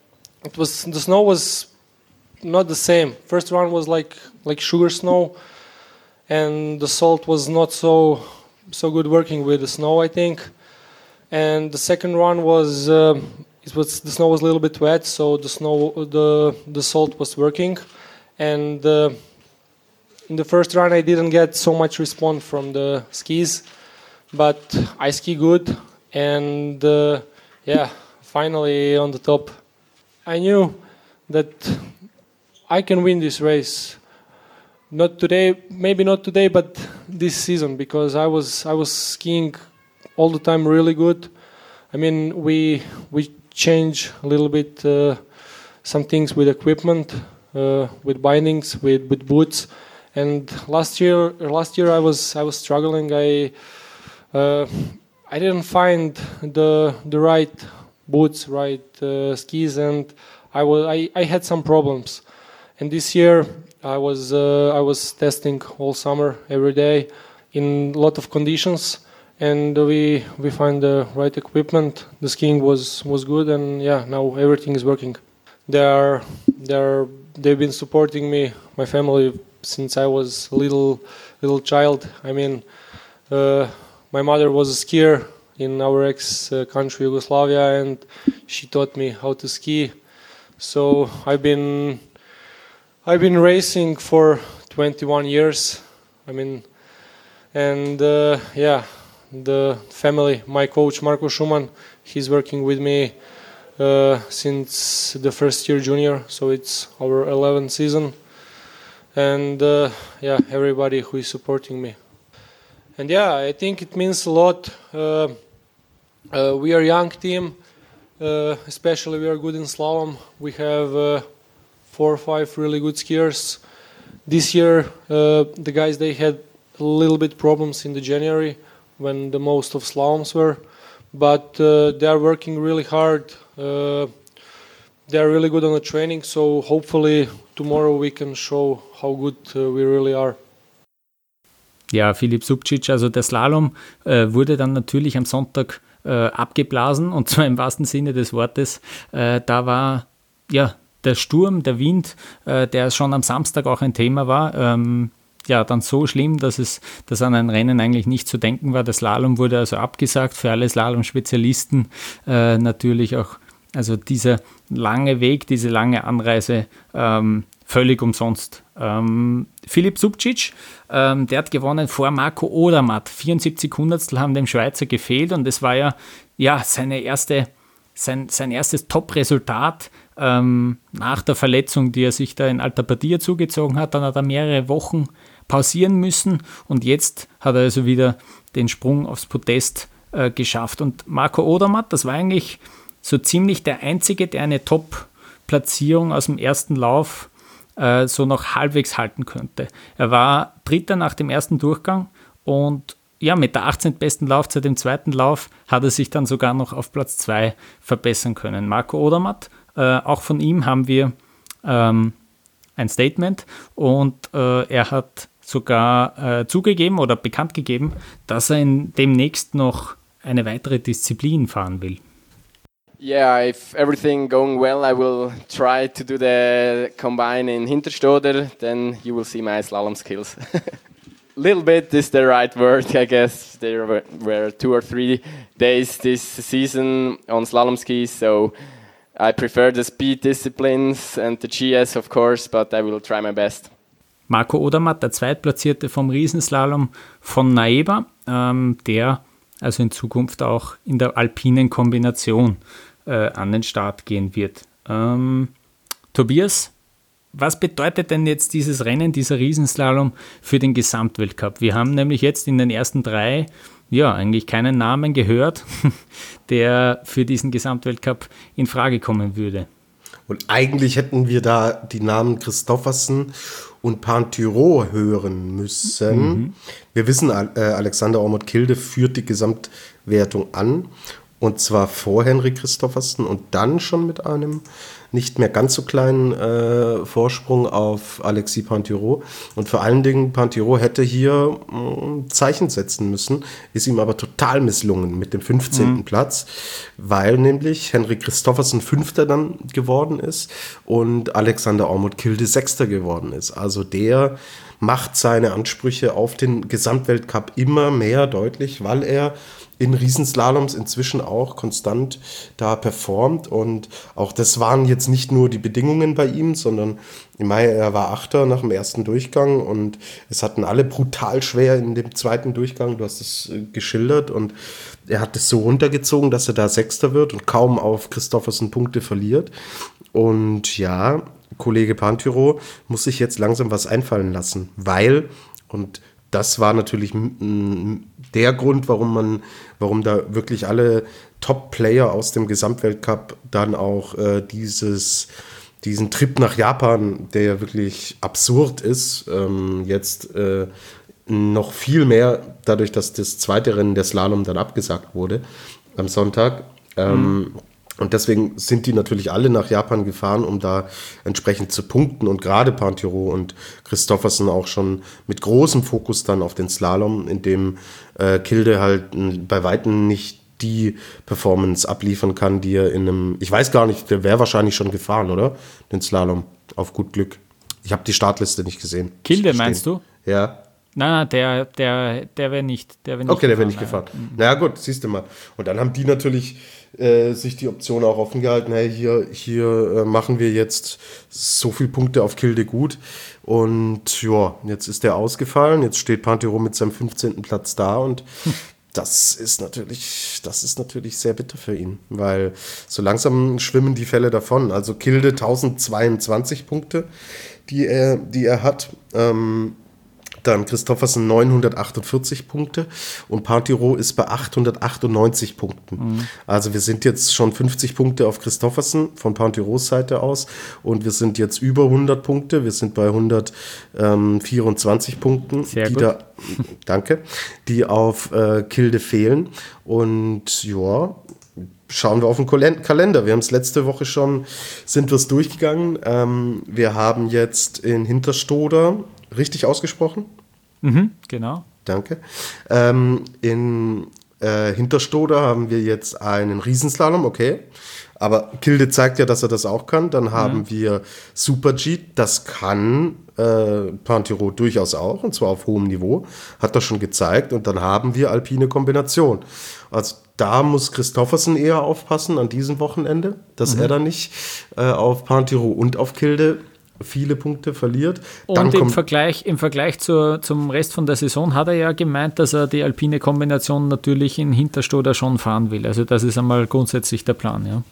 H: snow was not the same. First run was like sugar snow, and the salt was not so good working with the snow, I think. And the second run was the snow was a little bit wet, so the salt was working. And in the first run, I didn't get so much response from the skis, but I ski good, and finally on the top. I knew that I can win this race. Not today, maybe not today, but this season, because I was skiing all the time really good. I mean, we change a little bit some things with equipment, with bindings, with boots. And last year I was struggling. I didn't find the right boots, right skis, and I had some problems. And this year I was testing all summer every day in a lot of conditions. And we find the right equipment. The skiing was good, and now everything is working. They've been supporting me, my family, since I was a little child. I mean, my mother was a skier in our ex-country Yugoslavia, and she taught me how to ski. So I've been racing for 21 years. I mean, and the family, my coach Marko Schumann, he's working with me since the first year junior, so it's our 11th season. And everybody who is supporting me. And I think it means a lot. We are a young team, especially we are good in slalom. We have 4 or 5 really good skiers. This year, the guys, they had a little bit problems in the January, when the most of slaloms were, but they are working really hard. They are really good on the training, so hopefully tomorrow we can show how good we really are.
B: Ja, Filip Zubcic, also der Slalom wurde dann natürlich am Sonntag abgeblasen, und zwar im wahrsten Sinne des Wortes. Da war der Sturm, der Wind, der schon am Samstag auch ein Thema war, dann so schlimm, dass an ein Rennen eigentlich nicht zu denken war. Der Slalom wurde also abgesagt, für alle Slalom-Spezialisten natürlich auch, also dieser lange Weg, diese lange Anreise völlig umsonst. Filip Zubcic, der hat gewonnen vor Marco Odermatt. 74 Hundertstel haben dem Schweizer gefehlt, und es war sein erstes Top-Resultat nach der Verletzung, die er sich da in Alta Badia zugezogen hat. Dann hat er mehrere Wochen pausieren müssen, und jetzt hat er also wieder den Sprung aufs Podest geschafft. Und Marco Odermatt, das war eigentlich so ziemlich der Einzige, der eine Top-Platzierung aus dem ersten Lauf so noch halbwegs halten könnte. Er war Dritter nach dem ersten Durchgang, und mit der 18. besten Laufzeit im zweiten Lauf hat er sich dann sogar noch auf Platz 2 verbessern können. Marco Odermatt, auch von ihm haben wir ein Statement, und er hat sogar zugegeben oder bekannt gegeben, dass er demnächst noch eine weitere Disziplin fahren will.
I: Yeah, if everything going well, I will try to do the combine in Hinterstoder, then you will see my slalom skills. Little bit is the right word, I guess. There were 2 or 3 days this season on slalom skis, so I prefer the speed disciplines and the GS, of course, but I will try my best.
B: Marco Odermatt, der Zweitplatzierte vom Riesenslalom von Naeba, der also in Zukunft auch in der alpinen Kombination an den Start gehen wird. Tobias, was bedeutet denn jetzt dieses Rennen, dieser Riesenslalom für den Gesamtweltcup? Wir haben nämlich jetzt in den ersten 3 eigentlich keinen Namen gehört, der für diesen Gesamtweltcup in Frage kommen würde.
C: Und eigentlich hätten wir da die Namen Christoffersen und Pinturault hören müssen. Wir wissen, Alexander Ormod-Kilde führt die Gesamtwertung an. Und zwar vor Henrik Christoffersen und dann schon mit einem nicht mehr ganz so kleinen Vorsprung auf Alexis Pinturault. Und vor allen Dingen, Pinturault hätte hier Zeichen setzen müssen, ist ihm aber total misslungen mit dem 15. Platz, weil nämlich Henrik Christoffersen 5. dann geworden ist und Alexander Ormod-Kilde 6. geworden ist. Also der macht seine Ansprüche auf den Gesamtweltcup immer mehr deutlich, weil er in Riesenslaloms inzwischen auch konstant da performt. Und auch das waren jetzt nicht nur die Bedingungen bei ihm, sondern im Mai, er war 8. nach dem ersten Durchgang und es hatten alle brutal schwer in dem zweiten Durchgang. Du hast es geschildert und er hat es so runtergezogen, dass er da 6. wird und kaum auf Christoffersen Punkte verliert. Und ja, Kollege Pinturault muss sich jetzt langsam was einfallen lassen, weil, und das war natürlich der Grund, warum da wirklich alle Top-Player aus dem Gesamtweltcup dann auch diesen Trip nach Japan, der ja wirklich absurd ist, jetzt noch viel mehr dadurch, dass das zweite Rennen der Slalom dann abgesagt wurde am Sonntag. Und deswegen sind die natürlich alle nach Japan gefahren, um da entsprechend zu punkten. Und gerade Pinturault und Christoffersen auch schon mit großem Fokus dann auf den Slalom, in dem Kilde halt bei Weitem nicht die Performance abliefern kann, die er in einem, ich weiß gar nicht, der wäre wahrscheinlich schon gefahren, oder? Den Slalom, auf gut Glück. Ich habe die Startliste nicht gesehen.
B: Kilde meinst du?
C: Ja.
B: Nein, der wäre nicht.
C: Okay, der wäre nicht gefahren. Na gut, siehst du mal. Und dann haben die natürlich sich die Option auch offen gehalten, hey, hier machen wir jetzt so viele Punkte auf Kilde gut. Und ja, jetzt ist der ausgefallen. Jetzt steht Pinturault mit seinem 15. Platz da und das ist natürlich sehr bitter für ihn, weil so langsam schwimmen die Fälle davon. Also Kilde 1022 Punkte, die er hat. Dann Christoffersen 948 Punkte und Pinturault ist bei 898 Punkten. Also wir sind jetzt schon 50 Punkte auf Christoffersen von Pinturaults Seite aus und wir sind jetzt über 100 Punkte. Wir sind bei 124 Punkten,
B: sehr gut.
C: Danke, die auf Kilde fehlen. Und ja, schauen wir auf den Kalender. Wir haben es letzte Woche schon, sind wir es durchgegangen. Wir haben jetzt in Hinterstoder, richtig ausgesprochen?
B: Genau.
C: Danke. In Hinterstoder haben wir jetzt einen Riesenslalom, okay. Aber Kilde zeigt ja, dass er das auch kann. Dann haben wir Super-G, das kann Pinturault durchaus auch, und zwar auf hohem Niveau, hat er schon gezeigt. Und dann haben wir alpine Kombination. Also da muss Christoffersen eher aufpassen an diesem Wochenende, dass er dann nicht auf Pinturault und auf Kilde viele Punkte verliert.
B: Und im Vergleich zum Rest von der Saison hat er ja gemeint, dass er die alpine Kombination natürlich in Hinterstoder schon fahren will. Also das ist einmal grundsätzlich der Plan, ja.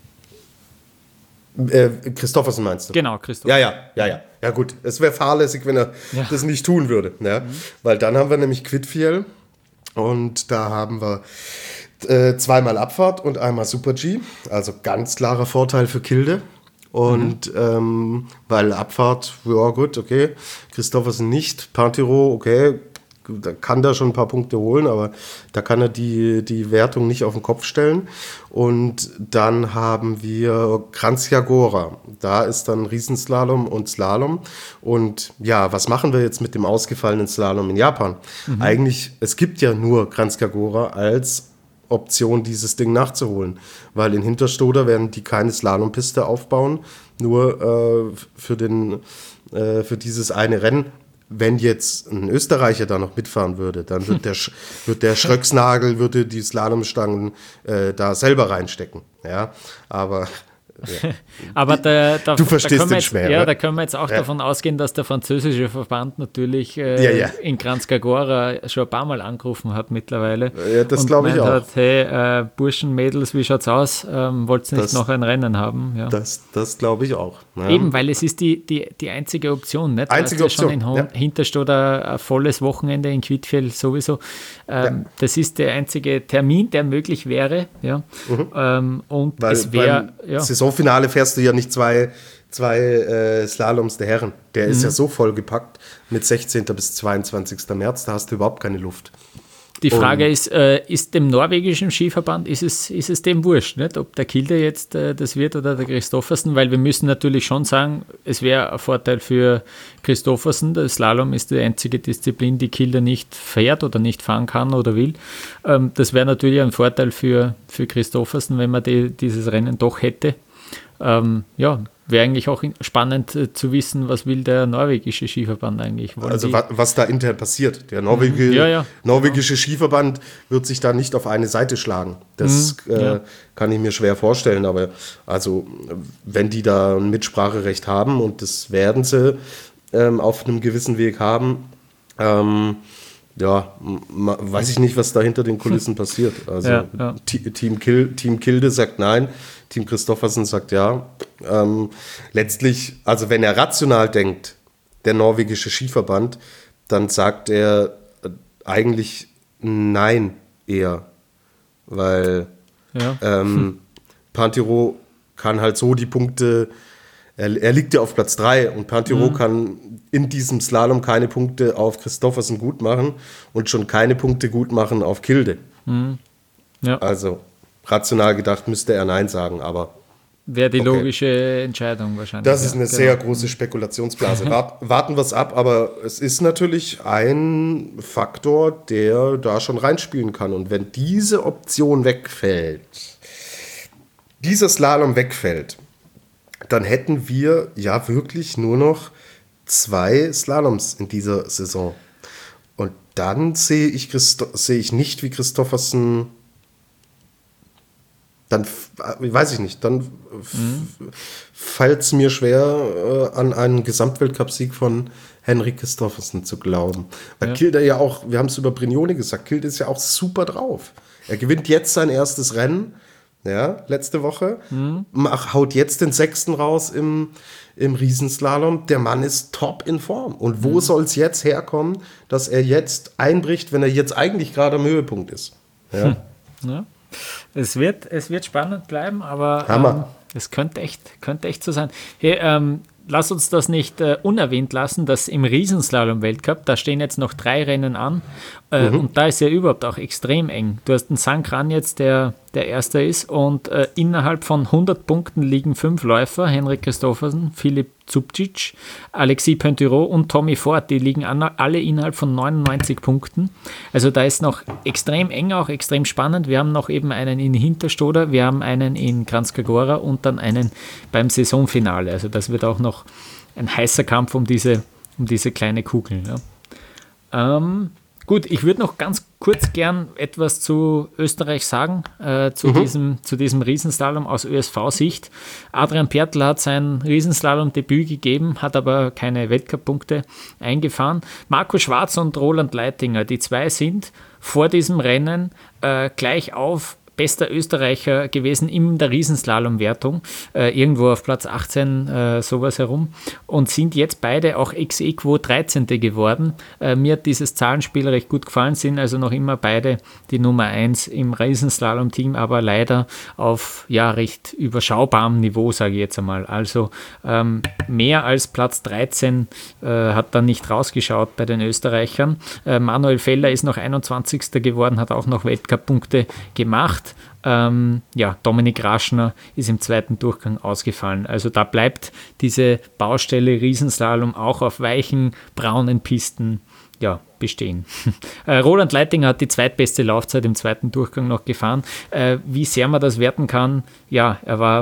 C: Christoffersen meinst du?
B: Genau, Christoffersen.
C: Ja. Ja gut, es wäre fahrlässig, wenn er das nicht tun würde. Ja? Weil dann haben wir nämlich Quidfiel und da haben wir zweimal Abfahrt und einmal Super-G. Also ganz klarer Vorteil für Kilde. Und weil Abfahrt, ja gut, okay, Christoffersen nicht, Pinturault, okay, da kann da schon ein paar Punkte holen, aber da kann er die Wertung nicht auf den Kopf stellen. Und dann haben wir Kranjčagora, da ist dann Riesenslalom und Slalom. Und ja, was machen wir jetzt mit dem ausgefallenen Slalom in Japan? Eigentlich, es gibt ja nur Kranjčagora als Option, dieses Ding nachzuholen, weil in Hinterstoder werden die keine Slalompiste aufbauen, nur für dieses eine Rennen. Wenn jetzt ein Österreicher da noch mitfahren würde, dann wird der Schröcksnagel, würde die Slalomstangen da selber reinstecken. Ja, aber
B: Aber
C: Du verstehst den schwer.
B: Ja, da können wir jetzt auch davon ausgehen, dass der französische Verband natürlich in Kranjskagora schon ein paar Mal angerufen hat mittlerweile.
C: Ja, das glaube ich auch.
B: Hat, hey, Burschen, Mädels, wie schaut's aus? Wollt ihr nicht noch ein Rennen haben? Ja.
C: Das glaube ich auch. Ja.
B: Eben, weil es ist die einzige Option. Nicht?
C: Einzige Option.
B: Schon in Hinterstodt ein volles Wochenende, in Quidfjell sowieso. Das ist der einzige Termin, der möglich wäre. Ja. Und
C: weil
B: es wäre.
C: Beim Saisonfinale fährst du ja nicht zwei Slaloms der Herren. Der ist ja so vollgepackt mit 16. bis 22. März, da hast du überhaupt keine Luft.
B: Die Frage ist dem norwegischen Skiverband, ist es dem wurscht, nicht? Ob der Kilde jetzt das wird oder der Kristoffersen, weil wir müssen natürlich schon sagen, es wäre ein Vorteil für Kristoffersen. Der Slalom ist die einzige Disziplin, die Kilde nicht fährt oder nicht fahren kann oder will. Das wäre natürlich ein Vorteil für Kristoffersen, wenn man dieses Rennen doch hätte. Wäre eigentlich auch spannend zu wissen, was will der norwegische Skiverband eigentlich.
C: Was da intern passiert. Der norwegische Skiverband wird sich da nicht auf eine Seite schlagen. Das kann ich mir schwer vorstellen. Aber also, wenn die da ein Mitspracherecht haben, und das werden sie auf einem gewissen Weg haben, weiß ich nicht, was da hinter den Kulissen passiert. Also Team Kilde sagt nein, Team Kristoffersen sagt ja. Letztlich, also wenn er rational denkt, der norwegische Skiverband, dann sagt er eigentlich nein eher. Weil Pantiro kann halt so die Punkte, er liegt ja auf Platz 3 und Pantiro kann in diesem Slalom keine Punkte auf Kristoffersen gut machen und schon keine Punkte gut machen auf Kilde. Ja. Also rational gedacht müsste er nein sagen, aber
B: wäre die logische Entscheidung wahrscheinlich.
C: Das ist eine sehr große Spekulationsblase. Warten wir es ab, aber es ist natürlich ein Faktor, der da schon reinspielen kann. Und wenn diese Option wegfällt, dieser Slalom wegfällt, dann hätten wir ja wirklich nur noch 2 Slaloms in dieser Saison. Und dann sehe ich nicht, wie Kristoffersen, dann weiß ich nicht, dann fällt es mir schwer, an einen Gesamtweltcup-Sieg von Henrik Kristoffersen zu glauben. Weil Kilde ja auch, wir haben es über Brignone gesagt, Kilde ist ja auch super drauf. Er gewinnt jetzt sein erstes Rennen, letzte Woche, haut jetzt den 6. raus im Riesenslalom. Der Mann ist top in Form. Und wo soll es jetzt herkommen, dass er jetzt einbricht, wenn er jetzt eigentlich gerade am Höhepunkt ist? Ja.
B: Es wird spannend bleiben, aber es könnte echt so sein. Hey, lass uns das nicht unerwähnt lassen, dass im Riesenslalom-Weltcup, da stehen jetzt noch 3 Rennen an und da ist ja überhaupt auch extrem eng. Du hast einen Sankran jetzt, der Erster ist, und innerhalb von 100 Punkten liegen 5 Läufer, Henrik Kristoffersen, Filip Zubcic, Alexis Pinturo und Tommy Ford, die liegen alle innerhalb von 99 Punkten. Also da ist noch extrem eng, auch extrem spannend. Wir haben noch eben einen in Hinterstoder, wir haben einen in Kranjskagora und dann einen beim Saisonfinale. Also das wird auch noch ein heißer Kampf um diese kleine Kugel. Ja. Gut, ich würde noch ganz kurz gern etwas zu Österreich sagen, zu diesem Riesenslalom aus ÖSV-Sicht. Adrian Pertl hat sein Riesenslalom-Debüt gegeben, hat aber keine Weltcup-Punkte eingefahren. Marco Schwarz und Roland Leitinger, die 2 sind vor diesem Rennen gleich auf bester Österreicher gewesen in der Riesenslalom-Wertung, irgendwo auf Platz 18, sowas herum, und sind jetzt beide auch ex aequo 13. geworden. Mir hat dieses Zahlenspiel recht gut gefallen, sind also noch immer beide die Nummer 1 im Riesenslalom-Team, aber leider auf recht überschaubarem Niveau, sage ich jetzt einmal. Also mehr als Platz 13 hat dann nicht rausgeschaut bei den Österreichern. Manuel Feller ist noch 21. geworden, hat auch noch Weltcup-Punkte gemacht. Dominik Raschner ist im 2. Durchgang ausgefallen. Also da bleibt diese Baustelle Riesenslalom auch auf weichen, braunen Pisten bestehen. Roland Leitinger hat die zweitbeste Laufzeit im 2. Durchgang noch gefahren. Wie sehr man das werten kann, er war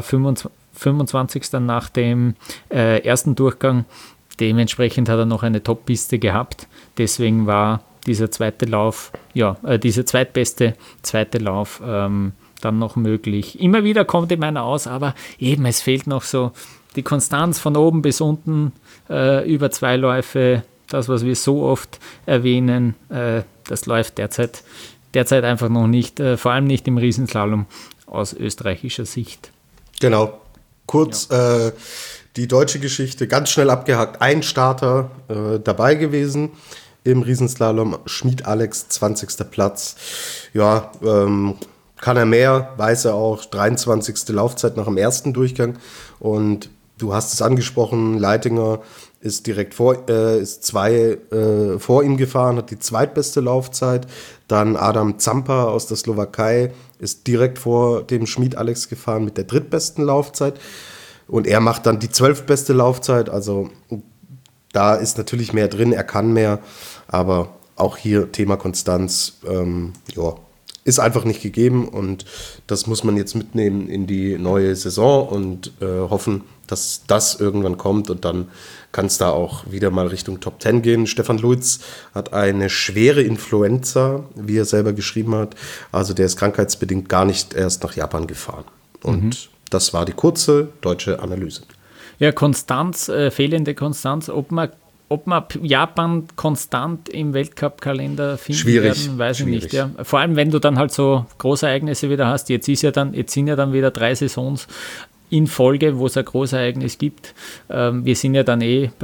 B: 25. nach dem 1. Durchgang. Dementsprechend hat er noch eine Top-Piste gehabt. Deswegen war dieser zweite Lauf, dieser zweitbeste zweite Lauf dann noch möglich. Immer wieder kommt ihm einer aus, aber eben, es fehlt noch so die Konstanz von oben bis unten über 2 Läufe. Das, was wir so oft erwähnen, das läuft derzeit einfach noch nicht, vor allem nicht im Riesenslalom aus österreichischer Sicht.
C: Genau. Kurz die deutsche Geschichte, ganz schnell abgehakt. Ein Starter dabei gewesen im Riesenslalom, Schmid Alex, 20. Platz. Ja, kann er mehr, weiß er auch, 23. Laufzeit nach dem ersten Durchgang. Und du hast es angesprochen, Leitinger ist direkt ist 2 vor ihm gefahren, hat die zweitbeste Laufzeit. Dann Adam Zampa aus der Slowakei ist direkt vor dem Schmid Alex gefahren mit der drittbesten Laufzeit. Und er macht dann die 12. beste Laufzeit. Also da ist natürlich mehr drin, er kann mehr. Aber auch hier Thema Konstanz, ist einfach nicht gegeben. Und das muss man jetzt mitnehmen in die neue Saison und hoffen, dass das irgendwann kommt. Und dann kann es da auch wieder mal Richtung Top 10 gehen. Stefan Luiz hat eine schwere Influenza, wie er selber geschrieben hat. Also der ist krankheitsbedingt gar nicht erst nach Japan gefahren. Und das war die kurze deutsche Analyse.
B: Ja, Konstanz, fehlende Konstanz, ob man Japan konstant im Weltcup-Kalender finden werden, weiß ich nicht. Ja. Vor allem, wenn du dann halt so Großereignisse wieder hast. Jetzt sind ja dann wieder 3 Saisons in Folge, wo es ein Großereignis gibt. Wir sind ja dann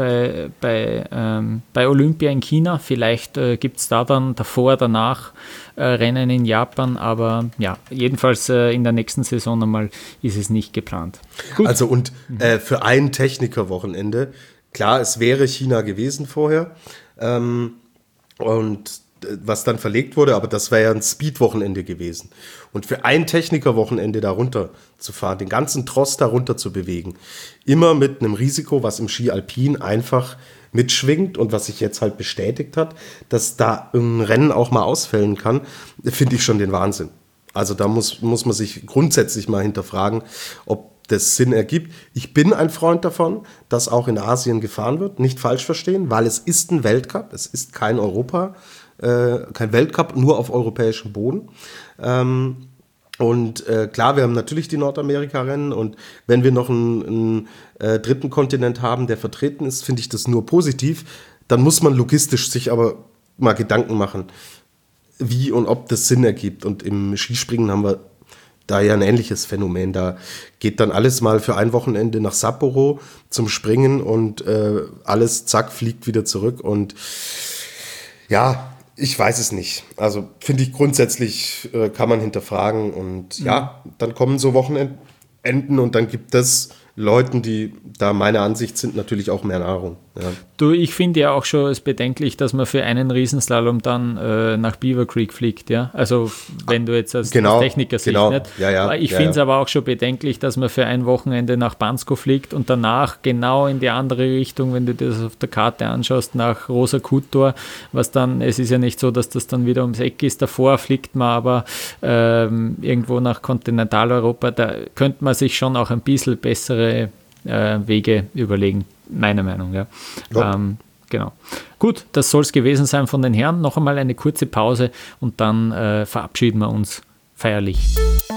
B: bei Olympia in China. Vielleicht gibt es da dann davor, danach Rennen in Japan. Aber ja, jedenfalls in der nächsten Saison einmal ist es nicht geplant.
C: Gut. Also und für ein Technikerwochenende, klar, es wäre China gewesen vorher und was dann verlegt wurde, aber das wäre ja ein Speed-Wochenende gewesen. Und für ein Techniker-Wochenende da runter zu fahren, den ganzen Tross da runter zu bewegen, immer mit einem Risiko, was im Ski Alpin einfach mitschwingt und was sich jetzt halt bestätigt hat, dass da ein Rennen auch mal ausfällen kann, finde ich schon den Wahnsinn. Also da muss man sich grundsätzlich mal hinterfragen, ob das Sinn ergibt. Ich bin ein Freund davon, dass auch in Asien gefahren wird, nicht falsch verstehen, weil es ist ein Weltcup, es ist kein kein Weltcup, nur auf europäischem Boden. Und klar, wir haben natürlich die Nordamerika-Rennen und wenn wir noch einen dritten Kontinent haben, der vertreten ist, finde ich das nur positiv. Dann muss man logistisch sich aber mal Gedanken machen, wie und ob das Sinn ergibt. Und im Skispringen haben wir da ja ein ähnliches Phänomen. Da geht dann alles mal für ein Wochenende nach Sapporo zum Springen und alles, zack, fliegt wieder zurück. Und ja, ich weiß es nicht. Also finde ich grundsätzlich kann man hinterfragen. Und ja, dann kommen so Wochenenden und dann gibt es Leuten, die da meiner Ansicht sind, natürlich auch mehr Nahrung. Ja.
B: Du, ich finde ja auch schon es bedenklich, dass man für einen Riesenslalom dann nach Beaver Creek fliegt, ja. Also wenn du jetzt als Techniker siehst, nicht.
C: Ja,
B: ich finde es aber auch schon bedenklich, dass man für ein Wochenende nach Bansko fliegt und danach genau in die andere Richtung, wenn du das auf der Karte anschaust, nach Rosa Kutor, was dann, es ist ja nicht so, dass das dann wieder ums Eck ist, davor fliegt man aber irgendwo nach Kontinentaleuropa, da könnte man sich schon auch ein bisschen bessere Wege überlegen, meiner Meinung, ja. Genau. Gut, das soll es gewesen sein von den Herren. Noch einmal eine kurze Pause und dann verabschieden wir uns feierlich.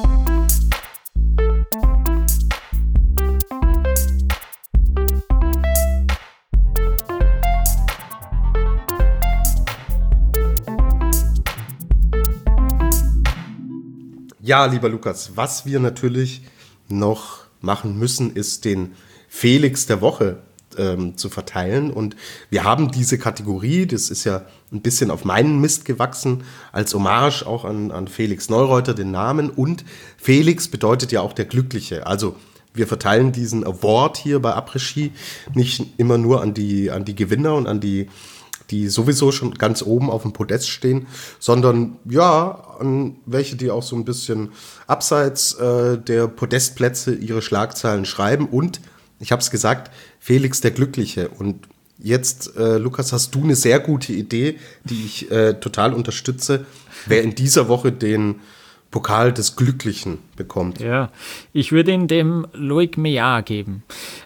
C: Ja, lieber Lukas, was wir natürlich noch machen müssen, ist den Felix der Woche zu verteilen. Und wir haben diese Kategorie, das ist ja ein bisschen auf meinen Mist gewachsen, als Hommage auch an Felix Neureuter, den Namen. Und Felix bedeutet ja auch der Glückliche. Also wir verteilen diesen Award hier bei Après-Ski nicht immer nur an die Gewinner und an die sowieso schon ganz oben auf dem Podest stehen, sondern ja, an welche, die auch so ein bisschen abseits der Podestplätze ihre Schlagzeilen schreiben. Und, ich habe es gesagt, Felix der Glückliche. Und jetzt, Lukas, hast du eine sehr gute Idee, die ich total unterstütze, wer in dieser Woche den Pokal des Glücklichen bekommt.
B: Ja, ich würde ihn dem Loic Meillard geben.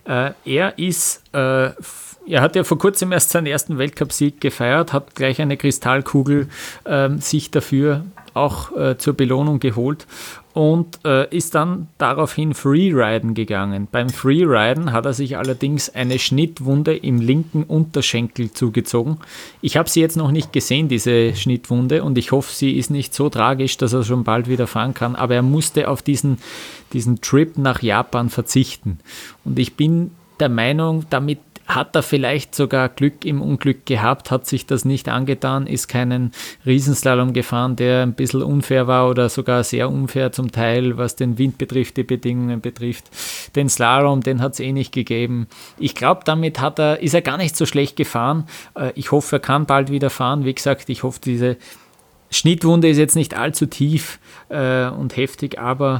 B: Er hat ja vor kurzem erst seinen ersten Weltcupsieg gefeiert, hat gleich eine Kristallkugel sich dafür auch zur Belohnung geholt. und ist dann daraufhin Freeriden gegangen. Beim Freeriden hat er sich allerdings eine Schnittwunde im linken Unterschenkel zugezogen. Ich habe sie jetzt noch nicht gesehen, diese Schnittwunde, und ich hoffe, sie ist nicht so tragisch, dass er schon bald wieder fahren kann, aber er musste auf diesen Trip nach Japan verzichten. Und ich bin der Meinung, damit hat er vielleicht sogar Glück im Unglück gehabt, hat sich das nicht angetan, ist keinen Riesenslalom gefahren, der ein bisschen unfair war oder sogar sehr unfair zum Teil, was den Wind betrifft, die Bedingungen betrifft. Den Slalom, den hat es eh nicht gegeben. Ich glaube, damit ist er gar nicht so schlecht gefahren. Ich hoffe, er kann bald wieder fahren. Wie gesagt, ich hoffe, diese Schnittwunde ist jetzt nicht allzu tief und heftig, aber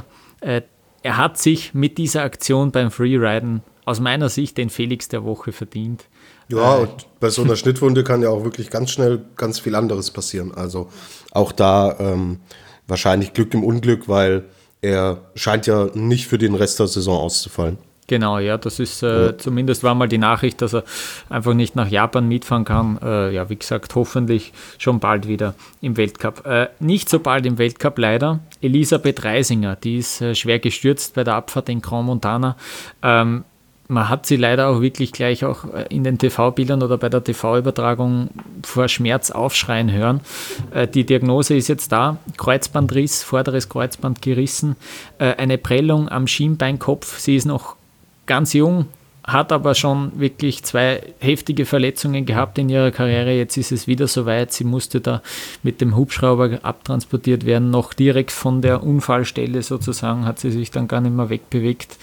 B: er hat sich mit dieser Aktion beim Freeriden aus meiner Sicht den Felix der Woche verdient.
C: Ja, und bei so einer Schnittwunde kann ja auch wirklich ganz schnell ganz viel anderes passieren. Also auch da wahrscheinlich Glück im Unglück, weil er scheint ja nicht für den Rest der Saison auszufallen.
B: Genau, ja, das ist zumindest war mal die Nachricht, dass er einfach nicht nach Japan mitfahren kann. Ja, wie gesagt, hoffentlich schon bald wieder im Weltcup. Nicht so bald im Weltcup leider. Elisabeth Reisinger, die ist schwer gestürzt bei der Abfahrt in Grand Montana. Man hat sie leider auch wirklich gleich auch in den TV-Bildern oder bei der TV-Übertragung vor Schmerz aufschreien hören. Die Diagnose ist jetzt da: Kreuzbandriss, vorderes Kreuzband gerissen, eine Prellung am Schienbeinkopf. Sie ist noch ganz jung, hat aber schon wirklich 2 heftige Verletzungen gehabt in ihrer Karriere. Jetzt ist es wieder soweit. Sie musste da mit dem Hubschrauber abtransportiert werden, noch direkt von der Unfallstelle sozusagen, hat sie sich dann gar nicht mehr wegbewegt.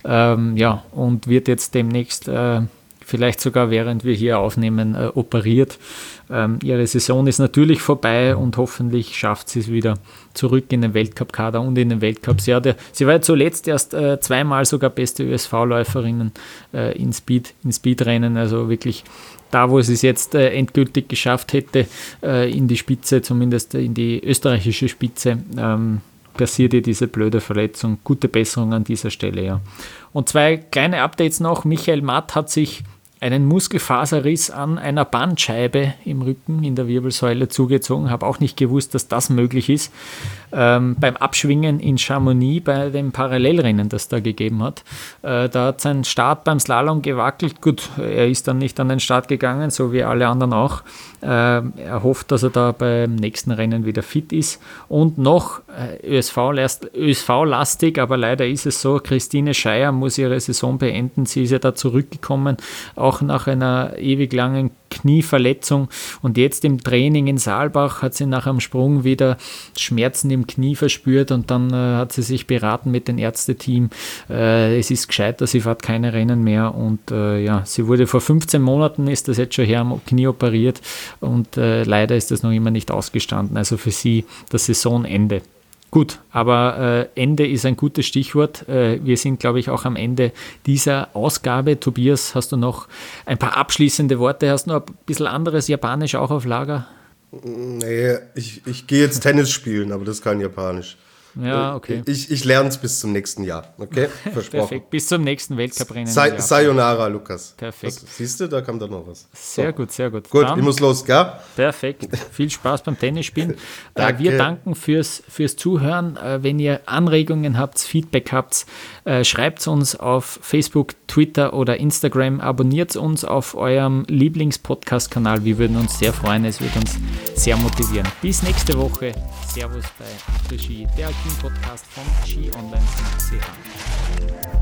B: Ja, und wird jetzt demnächst, vielleicht sogar während wir hier aufnehmen, operiert. Ihre Saison ist natürlich vorbei und hoffentlich schafft sie es wieder zurück in den Weltcup-Kader und in den Weltcups. Ja, sie war ja zuletzt erst 2-mal sogar beste ÖSV-Läuferinnen in Speedrennen, also wirklich da, wo sie es jetzt endgültig geschafft hätte, in die Spitze, zumindest in die österreichische Spitze, passiert ihr diese blöde Verletzung. Gute Besserung an dieser Stelle, ja. Und 2 kleine Updates noch. Michael Matt hat sich einen Muskelfaserriss an einer Bandscheibe im Rücken in der Wirbelsäule zugezogen. Habe auch nicht gewusst, dass das möglich ist. Beim Abschwingen in Chamonix, bei dem Parallelrennen, das da gegeben hat. Da hat sein Start beim Slalom gewackelt. Gut, er ist dann nicht an den Start gegangen, so wie alle anderen auch. Er hofft, dass er da beim nächsten Rennen wieder fit ist. Und noch ÖSV-lastig, aber leider ist es so, Christine Scheier muss ihre Saison beenden. Sie ist ja da zurückgekommen, auch nach einer ewig langen Knieverletzung, und jetzt im Training in Saalbach hat sie nach einem Sprung wieder Schmerzen im Knie verspürt, und dann hat sie sich beraten mit dem Ärzteteam. Es ist gescheiter, sie fährt keine Rennen mehr, und ja, sie wurde vor 15 Monaten, ist das jetzt schon her, am Knie operiert, und leider ist das noch immer nicht ausgestanden, also für sie das Saisonende. Gut, aber Ende ist ein gutes Stichwort. Wir sind, glaube ich, auch am Ende dieser Ausgabe. Tobias, hast du noch ein paar abschließende Worte? Hast du noch ein bisschen anderes Japanisch auch auf Lager?
C: Nee, ich gehe jetzt Tennis spielen, aber das ist kein Japanisch.
B: Ja, okay.
C: Ich lerne es bis zum nächsten Jahr, okay? Versprochen.
B: Perfekt, bis zum nächsten Weltcuprennen.
C: Sayonara, Lukas.
B: Perfekt.
C: Siehst du, da kam dann noch was.
B: Sehr gut, sehr gut.
C: Gut, ich muss los, gell?
B: Perfekt. Viel Spaß beim Tennisspielen.
C: Danke.
B: Wir danken fürs Zuhören. Wenn ihr Anregungen habt, Feedback habt, schreibt es uns auf Facebook, Twitter oder Instagram. Abonniert uns auf eurem Lieblings-Podcast-Kanal. Wir würden uns sehr freuen. Es wird uns sehr motivieren. Bis nächste Woche. Servus bei Après Ski, der Alpin-Podcast von skionline.ch.